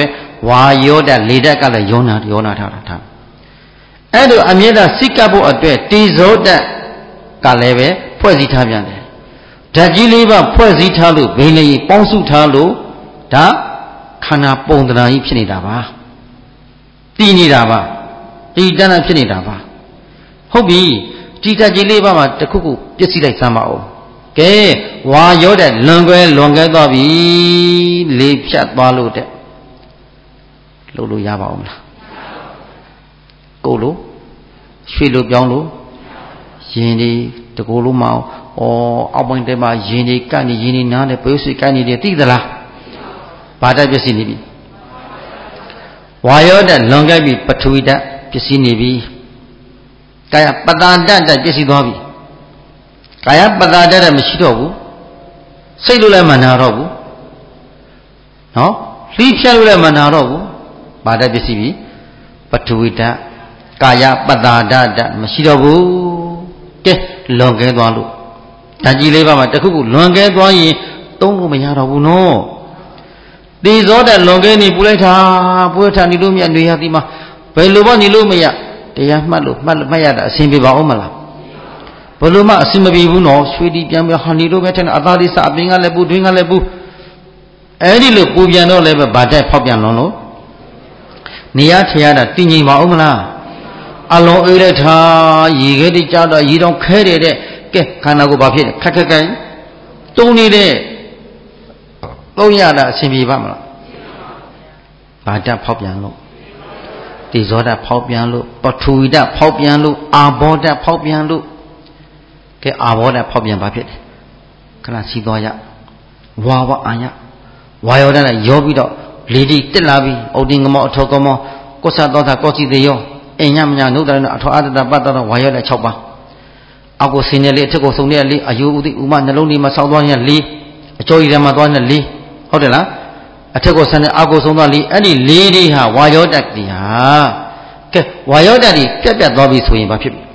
Speaker 1: ဝါယောဓာတ်လေဓာတ်ကလည်းယောနာထားတာအဲ့လိုအမြဲတမ်းစိတ်ကပ်ဖို့အတွက်တေဇောဓာတ်ကလည်းပဲဖွဲ့စည်းထားပြန်တယ်ဓာတ်ကြီးလေးပါဖွဲ့စည်းထားလို့ဘိန်းလေးပေါင်းစုထားလို့ဒါခန္ဓာပုံသဏ္ဍာန်ကြီးဖြစ်နေတာပါတည်နေတာပါဒီတဏ္ဍဖြစ်နေတာပါဟုတ်ပြီဒီဓာတ်ကြီးလေးပါမှာတစ်ခုခုပြည့်စည်လိုက်စမ်းပါဦးကဲဝါရောတဲ့လွန်ကဲသွားပြီလေဖြတ်သွားလို့တဲ့လုပ်လို့ရပါဦးမလားကိုလို့ရွှေလို့ပြောင်းလို့ရင်ဒီတကူလို့မအောင်အောက်ပိုင်းတဲမှာရင်ဒီကတ်နေရင်ဒီနားနဲ့ပယုတ်ဆွေကတ်နေတယ်သိသလားဘာဓာတ်ပြည့်စည်နေပြီဝါရောတဲ့လွန်ကဲပြီပထဝီဓာတ်ပြည့်စည်နေပြီကာယပတ္တာဓာတ်ပြည့်စည်သွားပြီကာယပတ္တာဓာတ်မရှိတော့ဘူးစိတ်လို့လည်းမနာတော့ဘူးနော်လှီးဖြတ်လို့လည်းမနာတော့ဘူးဘာဓာတ်ပြည့်စည်ပြီပထဝီဓာတ်ကာယပတ္တာဓာတ်မရှိတော့ဘူးကဲလွန်ကဲသွားလို့ဓာတ်ကြီးလေးပါးမှာတခုခုလွန်ကဲသွားရင်သုံးလို့မရတော့ဘူးနော်သေဇောဓာတ်လွန်ကဲနေပူလိုက်တာပူရထားနေလို့မရနေရသည်မှာဘယ်လိုမှနေလို့မရတရားမှတ်လို့မှတ်ရတာအဆင်ပြေပါဦးမလားဘယ်လိုမှအဆင်မပြေဘူးနော်ရွှေတီပြန်ပြီးဟာနေလို့ပဲတဲ့အာသာလိစအပင်ကလည်းပူတွင်းကလည်းပူအဲ့ဒီလိုပူပြန်တော့လည်းပဲဗာတက်ဖောက်ပြန်လို့နေရထရတာတည်ငြိမ်ပါဦးမလားအလုံးအေးတဲ့ထားရေခဲတိကြတော့ရေတော့ခဲတယ်တဲ့ကဲခန္ဓာကိုယ်ဘာဖြစ်လဲခက်ကိုင်းတုံးနေတဲ့သုံးရတာအဆင်ပြေပါမလားဗာတက်ဖောက်ပြန်လို့တေဇောဓာတ်ဖောက်ပြန်လို့ပထဝီဓာတ်ဖောက်ပြန်လို့အာဘောဓာတ်ဖောက်ပြန်လို့ကဲအာဘောဓာတ်ဖောက်ပြန်ပါဖြစ်တယ်ခဏစီးသွားရဝါအာရဝါယောဓာတ်နဲ့ရောပြီးတော့လေတိတက်လာပြီးဩတင်ကမောအထောကမောကောသသောတာကောစီတေယောအညမညာနုဒ္ဒရအထောအတ္တပတ်တော်ဝါယောဓာတ်6ပါးအောက်ကိုဆင်းနေလေအထက်ကိုဆုံနေလေအယုဥတိဥမနှလုံးဒီမှာဆောင်းသွားရင်၄အကျော်ရည်ထဲမှာသွားနေ၄ဟုတ်တယ်လားအထက်ကိုဆင်းနေအောက်ကိုဆုံသွား၄အဲ့ဒီ၄တွေဟာဝါယောဓာတ်တွေဟာကဲဝါယောဓာတ်တွေပြတ်သွားပြီဆိုရင်ဘာဖြစ်ပြီ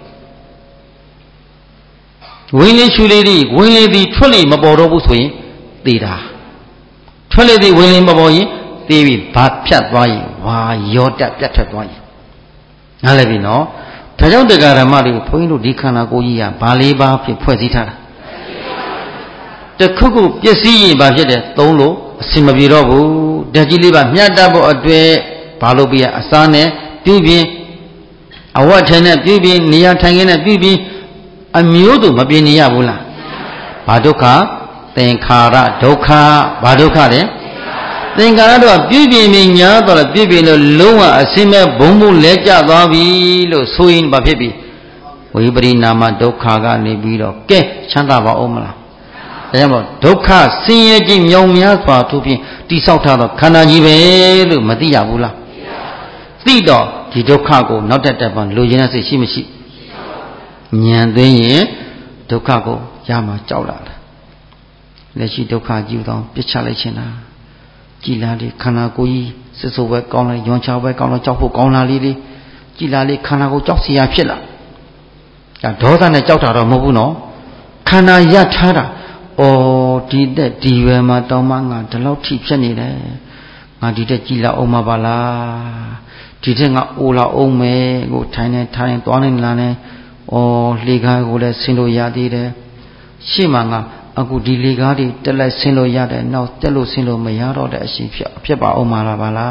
Speaker 1: ဝင်းလေးရှူလေးတွေဝင်းလေးသည်ထွက်လေမပေါ်တော့ဘူးဆိုရင်သေတာထွက်လေသည်ဝင်းလေးမပေါ်ရင်သေပြီဘာဖြတ်သွားရင်ဝါယောဓာတ်ပြတ်ထွက်သွားရင်နားလည်ပြီနော်ဒါကြောင့်တရားဓမ္မတွေဘုန်းကြီးတို့ဒီခန္ဓာကိုယ်ကြီးကဘာလေးပါးဖြစ်ဖွဲ့စည်းထားတာတခုခုပစ္စည်းရင်ဘာဖြစ်တယ်သုံးလို့အစင်မပြေတော့ဘူးဓာတ်ကြီးလေးပါမြတ်တတ်ဖို့အတွက်ဘာလို့ပြရအစားနဲ့ပြုပြင်အဝတ်ထည်နဲ့ပြုပြင်နေရာထိုင်ခင်းနဲ့ပြုပြင်အမျိုးသူမပြင်နေရဘူးလားဘာဒုက္ခသင်္ခါရဒုက္ခဘာဒုက္ခလဲသင်္ခါရတော့ပြုပြင်ပြီးညာတော့လည်းပြုပြင်လို့လုံးဝအစင်မဲ့ဘုံဘုံလဲကျသွားပြီလို့ဆိုရင်ဘာဖြစ်ပြီဝိပရိနာမဒုက္ခကနေပြီးတော့ကဲချမ်းသာပါဦးမလားဒါကြောင့်မို့ဒုက္ခဆင်းရဲခြင်းမြောင်များစွာသူဖြင့်တိဆောက်ထားသောခန္ဓာကြီးပဲလို့မသိရဘူးလားသိတော့ဒီဒုက္ခကိုနောက်တက်ပံလိုချင်တဲ့စိတ်ရှိမရှိဉာဏ်သိရင်ဒုက္ခကိုရမှာကြောက်လာတယ်လက်ရှိဒုက္ခကြီးတောင်ပြစ်ချလိုက်ခြင်းလားကြည်လာလေခန္ဓာကိုယ်ကြီးစစ်ဆိုးပဲကောင်းလိုက်ယွန်ချပဲကောင်းလိုက်ကြောက်ဖို့ကောင်းလာလေးကြည်လာလေခန္ဓာကိုယ်ကြောက်စီရဖြစ်လာဒါဒေါသနဲ့ကြောက်တာတော့မဟုတ်ဘူးနော်ခန္ဓာရထားတာဒီတက်ဒီဝယ်မှာတောင်းမှငါဒီလောက်ထိဖြစ်နေတယ်ငါဒီတက်ကြည်လာအောင်မပါလားဒီတက်ငါအိုလာအောင်မယ်ကိုထိုင်နေသွားနေလာနေလေကားကိုလည်းဆင်းလို့ရသေးတယ်ရှေ့မှာငါအခုဒီလေကားတွေတက်လိုက်ဆင်းလို့ရတယ်နောက်တက်လို့ဆင်းလို့မရတော့တဲ့အရှိဖြစ်ပါအောင်မလားပါ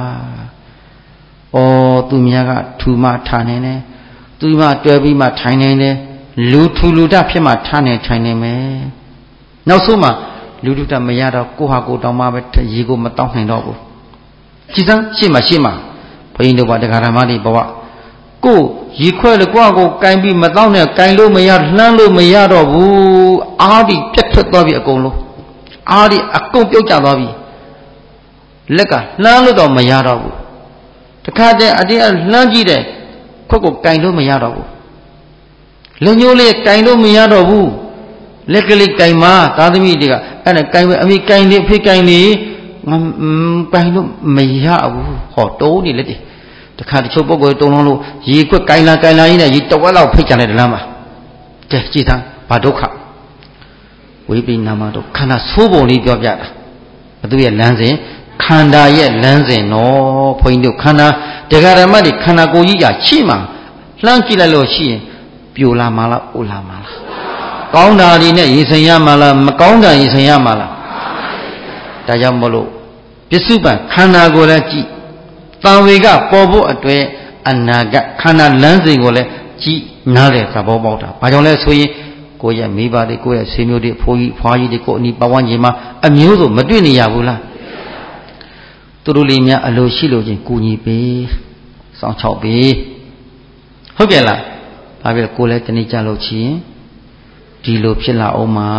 Speaker 1: လားသူများကထူမှထားနေတယ်သူမှတွဲပြီးမှထိုင်နေတယ်လူထူလူတဖြစ်မှထားနေထိုင်နေမယ်နောက်ဆုံးမှလူထုတမရတော့ကိုဟာကိုတောင်းမှပဲရေကိုမတောင်းနိုင်တော့ဘူးကြည်စမ်းရှေ့မှာဘုန်းကြီးတို့ဘာတရားဓမ္မတွေဘဝကိုရေခွဲလို့ကိုဟာကိုကင်ပြီးမတောင်းနဲ့ကင်လို့မရလှမ်းလို့မရတော့ဘူးအားဒီပြတ်ထွက်သွားပြီအကုန်လုံးအားဒီအကုန်ပြုတ်ကျသွားပြီလက်ကလှမ်းလို့တော့မရတော့ဘူးတခါတည်းအတင်းလှမ်းကြည့်တယ်ခွက်ကိုကင်လို့မရတော့ဘူးလက်ညှိုးလေးကင်လို့မရတော့ဘူးလက်ကလေးကင်မသားသမီးတွေကအဲ့ဒါကင်ပဲအမိကင်နေဖေးကင်နေကင်လို့မရဘူးဟောတိုးနေလက်တွေတခါတချို့ပုဂ္ဂိုလ်တုံလုံးလို့ရေခွက်ကင်လာရင်းနဲ့ရေတဝက်လောက်ဖိတ်ကြတယ်တလားမှာကဲကြည်သားဘာဒုက္ခဝိပိနာမတို့ခန္ဓာဆိုးပုံလေးပြောပြတာဘသူရဲ့လမ်းစဉ် khanda ye lanse no pointu khanda degarama di khanda ko yi ya chi ma hlang chi lai lo shi yin pyo la ma la o la ma la kaung da ri ne yin san ya ma la ma kaung da yin san ya ma la da jaw mo lo pisu ban khanda ko la chi tan we ka paw pho atwe anagat khanda lanse ko le chi na le thabo paw ta ba jaw le so yinကိုယ့်ရဲ့မိဘတွေကိုယ့်ရဲ့ဆွေမျိုးတွေဖိုးကြီးဖွားကြီးတွေကိုအနီးပတ်ဝန်းကျင်မှာအမျိုးစုံမတွေ့နေရဘူးလားသူတို့လေးများအလိုရှိလို့ချင်းကူညီပေးစောင့်ချောက်ပေးဟုတ်ကဲ့လားဘာဖြစ်လဲကိုယ်လည်းတနေ့ကြလို့ချင်းဒီလိုဖြစ်လာအောင်မှာ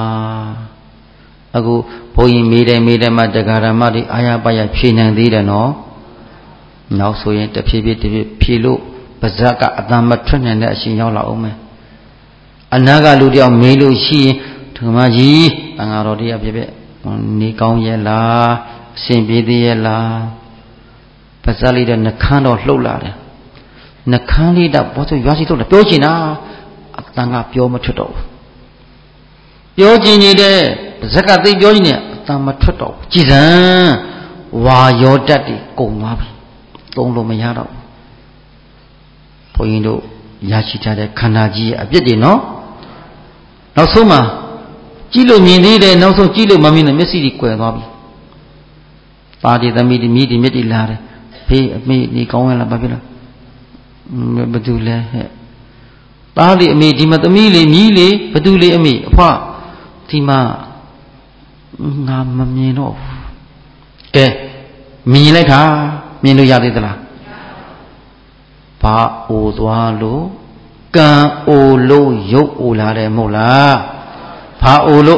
Speaker 1: အခုဘုန်းကြီးမေးတယ်မှတရားဓမ္မတွေအာရပါရဖြေနိုင်သေးတယ်နော်နောက်ဆိုရင်တဖြည်းဖြည်းဖြေလို့ပါဇက်ကအတန်မထွက်နိုင်တဲ့အရှင်ရောက်လာအောင်မယ်အနာကလူတယောက်မေးလို့ရှိရင်ဓမ္မကြီးတန်ဃာတော်တရားပြပြနေကောင်းရဲ့လားအရှင်ပြေသေးရဲ့လားပါဇက်လေးတဲ့နှခမ်းတော်လှုပ်လာတယ်နှခမ်းလေးတော့ဘောဆိုရွာစီထုတ်တယ်ပြောချင်တာအတန်ကပြောမထွက်တော့ဘူးပြောချင်နေတဲ့ပါဇက်ကသိပြောချင်နေအတန်မထွက်တော့ဘူးကြည်စံဝါရောတတ်တွေကုန်သွားပြီသုံးလို့မရတော့ဘူးဘုန်းကြီးတို့ရရှိထားတဲ့ခန္ဓာကြီးရဲ့အပြစ်တွေနော်နောက်ဆုံးမှာကြည့်လို့မြင်သေးတယ်နောက်ဆုံးကြည့်လို့မမြင်တဲ့မျက်စိတွေကွယ်သွားပြီပါတိသမီးတွေမြည်တွေမျက်တွေလာတယ်ဖေးအမေနေကောင်းရလားဘာဖြစ်လဲဘသူလဲဟဲ့သားလေးအမေဒီမှာသမီးလေးမြည်လေးဘသူလေးအမေအဖွားဒီမှာငါမမြင်တော့ဘူးကဲမြင်လိုက်တာမြင်လို့ရသေးသလားဘာအိုသွားလို့ကံအိုလို့ရုပ်အိုလာတယ်မဟုတ်လားဘာအိုလို့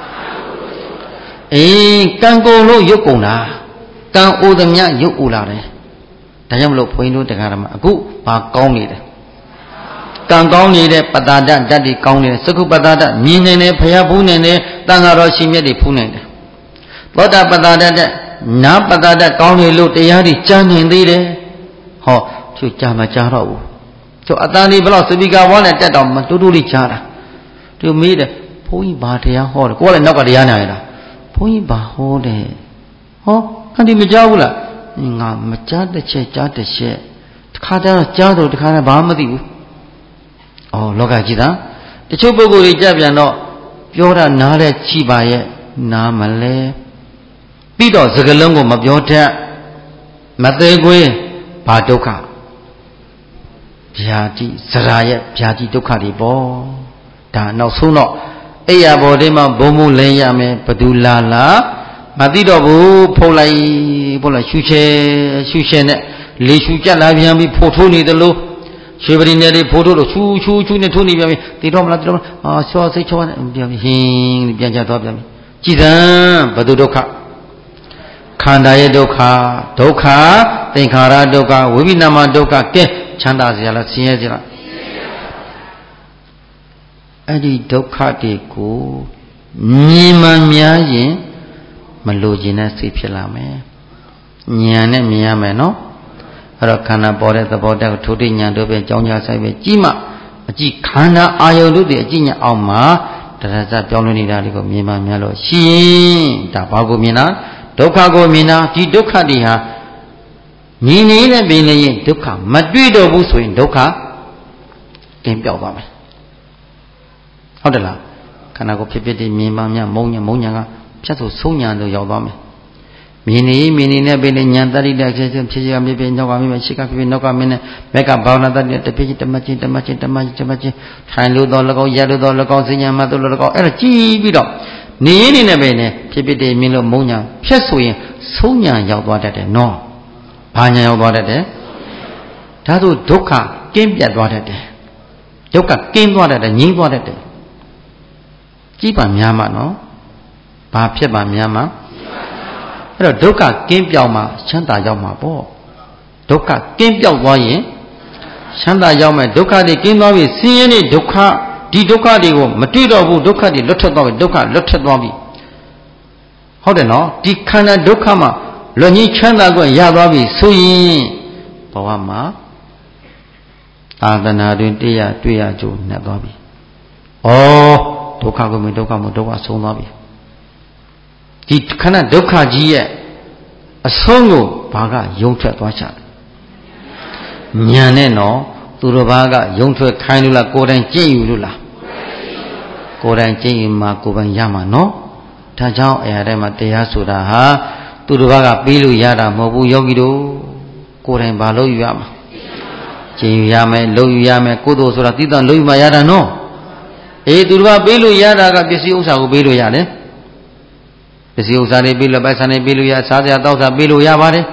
Speaker 1: အေးကံကုန်လို့ရုပ်ကုန်တာကံအိုသမျှရုပ်အိုလာတယ်ဒါကြောင့်မလို့ဘုန်းကြီးတို့တရားဓမ္မအခုဘာကောင်းနေတယ်ကံကောင်းနေတဲ့ပတ္တာတဓာတ်တွေကောင်းနေတယ်သက္ကုပတ္တာတမြင်နေတယ်ဖျားဖူးနေတယ်တန်ဃာတော်ရှင်မြတ်တွေဖူးနေတယ်သောတာပတ္တာတနာပတ္တာတကောင်းနေလို့တရားတွေကြားနေသေးတယ်ဟောသူကြားမကြားတော့ဘူးသူအတန်ဒီဘလောက်စပီကာဘောနဲ့တက်တော့မတူတူလေးကြားတာသူမေးတယ်ဘုန်းကြီးဘာတရားဟောတယ်ကိုကလည်းနောက်ကတရားနာရတာဘုန်းကြီးဘာဟောတယ်ဟောအန်ဒီမကြားဘူးလားငါမကြားတစ်ချက်ကြားတစ်ချက်တစ်ခါတည်းကြားတော့တစ်ခါတည်းဘာမှမသိဘူးဩလောကကြီးသားတချို့ပုဂ္ဂိုလ်တွေကြပြန်တော့ပြောတာနားလဲကြည့်ပါရဲ့နားမလဲပြီးတော့စကလုံးကိုမပြောတတ်မသေးခွေးဘာဒုက္ခဗျာတိစရာရဲ့ဗျာတိဒုက္ခတွေပေါ့ဒါနောက်ဆုံးတော့အိယာဘော်တွေမှာဘုံဘုံလဲရမယ်ဘသူလာမသိတော့ဘူးဖုတ်လိုက်ရှူချဲနဲ့လေရှူကြလာပြန်ပြီးဖို့ထိုးနေတယ်လို့ရွှေပရိနေတွေဖို့ထိုးလို့ရှူနဲ့ထိုးနေပြန်ပြီတိတော့မလားချောစိတ်ချောနဲ့ပြန်ပြီးဟင်းပြန်ကြသွားပြန်ပြီကြည်စံဘသူဒုက္ခခန္ဓာရဲ့ဒုက္ခသင်္ခါရဒုက္ခဝိပဿနာဒုက္ခကဲချမ်းသာစရာလားဆင်းရဲစရာလားအဲ့ဒီဒုက္ခတွေကိုမြင်မှများရင်မလိုချင်တဲ့စိတ်ဖြစ်လာမယ်ဉာဏ်နဲ့မြင်ရမယ်နော်အဲ့တော့ခန္ဓာပေါ်တဲ့သဘောတည်းကိုထိုတိဉာဏ်တို့ပဲကြောင်းကြဆိုင်ပဲကြည့်မှအကြည့်ခန္ဓာအာယုန်တို့တွေအကြည့်ဉာဏ်အောင်မှာတရားစပြောင်းလဲနေတာတွေကိုမြင်မှများလို့ရှိရင်ဒါဘာကိုမြင်တာဒုက္ခကိုမြင်တာဒီဒုက္ခတွေဟာမြင်နေတဲ့ပင်လည်းဒုက္ခမတွေ့တော့ဘူးဆိုရင်ဒုက္ခကင်းပြောက်သွားမယ်ဟုတ်တယ်လားခန္ဓာကိုယ်ဖြစ်ဖြစ်ဒီမြင်မှများမုံညာကဖြတ်ဆိုဆုံးညာတို့ရောက်သွားမယ်မြင်နေနဲ့ပင်လည်းညာတတိတဖြစ်ကမြပြနောက်ကမြရှိကဖြစ်နောက်ကမင်းနဲ့ဘက်ကဘာဝနာတတိတဖြစ်တမချင်းထိုင်လို့တော့၎င်းရလို့တော့၎င်းစဉ္ညာမတို့လို့၎င်းအဲ့ဒါကြည်ပြီးတော့နေနဲ့ပင်နဲ့ဖြစ်မြင်လို့မုံညာဖြတ်ဆိုရင်ဆုံးညာရောက်သွားတတ်တယ်နော်ဘာညာရောက်သွားတတ်တယ်ဒါဆိုဒုက္ခကင်းပြတ်သွားတတ်တယ်ဒုက္ခကင်းသွားတတ်တယ်ငြိမ်းသွားတတ်တယ်ကြည်ပါများမှနော်ဘာဖြစ်ပါများမှအဲ့တော့ဒုက္ခကင်းပြောင်းမှချမ်းသာရောက်မှာပေါ့ဒုက္ခကင်းပြောင်းသွားရင်ချမ်းသာရောက်မယ်ဒုက္ခတွေကင်းသွားပြီဆင်းရဲတဲ့ဒုက္ခဒီဒုက္ခတွေကိုမတွေ့တော့ဘူးဒုက္ခတွေလွတ်ထွက်သွားပြီဒုက္ခလွတ်ထွက်သွားပြီဟုတ်တယ်နော်ဒီခန္ဓာဒုက္ခမှာလွတ်ငြိမ်းချမ်းသာခွင့်ရသွားပြီဆိုရင်ဘဝမှာအာသနာတွင်တရားတွေ့ရကြုံနဲ့သွားပြီဩဒုက္ခကိုမြင်ဒုက္ခမို့ဒုက္ခဆုံးသွားပြီဒီခန္ဓာဒုက္ခကြီးရဲ့အဆုံးကိုဘာကယုံထွက်သွားချတယ်ညာနဲ့နော်သူတော်ဘာကယုံထွက်ခိုင်းလို့လားကိုယ်တိုင်ကျင့်ယူလို့လားကိုယ်တိုင်ကျင့်ယူမှာကိုယ်ပိုင်ရမှာနော်ဒါကြောင့်အရာတိုင်းမှာတရားဆိုတာဟာသူတော်ဘာကပြီးလို့ရတာမဟုတ်ဘူးယောဂီတို့ကိုယ်တိုင်ဘာလို့ယူရမှာကျင့်ယူရမယ်လုပ်ယူရမယ်ကုသိုလ်ဆိုတာတိတ္တလုပ်ယူမှရတာနော်အေးသူတော်ဘာပြီးလို့ရတာကပစ္စည်းဥစ္စာကိုပြီးလို့ရတယ်ပစ္စည်းဥစ္စာတွေပြီးလို့ပိုက်ဆံတွေပြီးလို့ရစားစရာတောက်စားပြီးလို့ရပါတယ်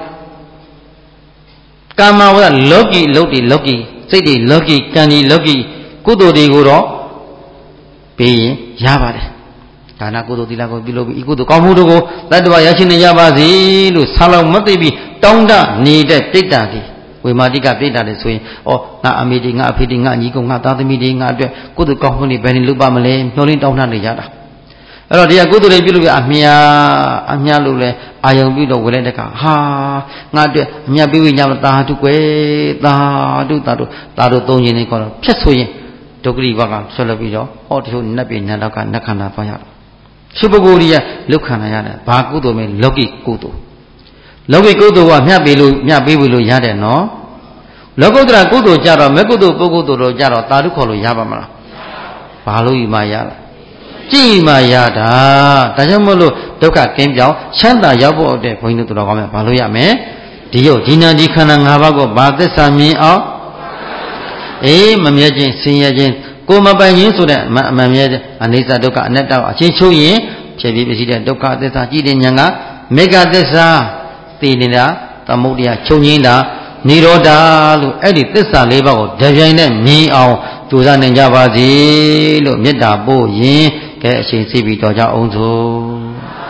Speaker 1: ကာမဝရလောကီလုတ်တီလောကီစိတ်တွေလောကီကံဒီလောကီကုသိုလ်တွေကိုတော့ပြီးရင်ရပါတယ်ဒါနကုသိုလ်သီလကိုပြုလုပ်ပြီးဤကုသိုလ်ကောင်းမှုတို့ကိုတတ္တဝရရှိနေကြပါစေလို့ဆာလောင်မသိပြီးတောင်းတနေတဲ့ပြိတ္တာတွေဝေမာတိကပြိတ္တာတွေဆိုရင်ဩငါအမေတွေငါအဖေတွေငါညီကောင်ငါသားသမီးတွေငါအတွက်ကုသိုလ်ကောင်းမှုတွေဘယ်နဲ့လုပ်ပါမလဲမျှော်လင့်တောင်းတနေကြတာအဲ့တော့ဒီကကုသိုလ်တွေပြုလို့အမြတ်လို့လဲအာယုံပြုတော့ဝယ်လိုက်တဲ့ကဟာငါအတွက်အမြတ်ပေးဝိညာဉ်တာတုကွယ်တာတုသုံးရင်နေကောတော့ဖြတ်ဆိုရင်ဒုက္ခရိဘကဆွဲလို့ပြီးတော့ဟောတချို့နတ်ပြည်နတ်တော့ကနတ်ခန္ဓာသွားရတော့ရှိပုဂ္ဂိုလ်ကြီးကလုခန္ဓာရတယ်ဘာကုသိုလ်မဲလောကီကုသိုလ်လောကီကုသိုလ်ကမြတ်ပေးလို့ရတယ်နော်လောကုတ္တရာကုသိုလ်ကြတော့မကုသိုလ်ပုဂ္ဂိုလ်တို့ကြတော့တာတုခေါ်လို့ရပါမလားဘာလို့ယူမှရလားကြည်မှရတာဒါကြောင့်မို့လို့ဒုက္ခကင်းပြောင်းချမ်းသာရောက်ဖို့အတွက်ဘုန်းကြီးတို့တော်ကောင်းများဘာလို့ရမလဲဒီယုတ်ဒီနာဒီခန္ဓာ၅ပါးကိုဘာသစ္စာမြင်အောင်အေးမမြဲခြင်းဆင်းရဲခြင်းကိုမပိုင်ခြင်းဆိုတဲ့အမှန်မြဲအနိစ္စဒုက္ခအနတ္တအချင်းချုပ်ရင်ဖြစ်ပြီးဖြစ်တဲ့ဒုက္ခသစ္စာကြည်တဲ့ဉာဏ်ကမေဃသစ္စာသိနေတာသမုဒ္ဒရာချုပ်ငင်းတာနိရောဓလို့အဲ့ဒီသစ္စာ၄ပါးကိုတပြိုင်နဲ့မြင်အောင်ကြိုးစားနိုင်ကြပါစေလို့မေတ္တာပို့ရင်ကဲအရှင်စီပြီးတော်ကြအောင်စို့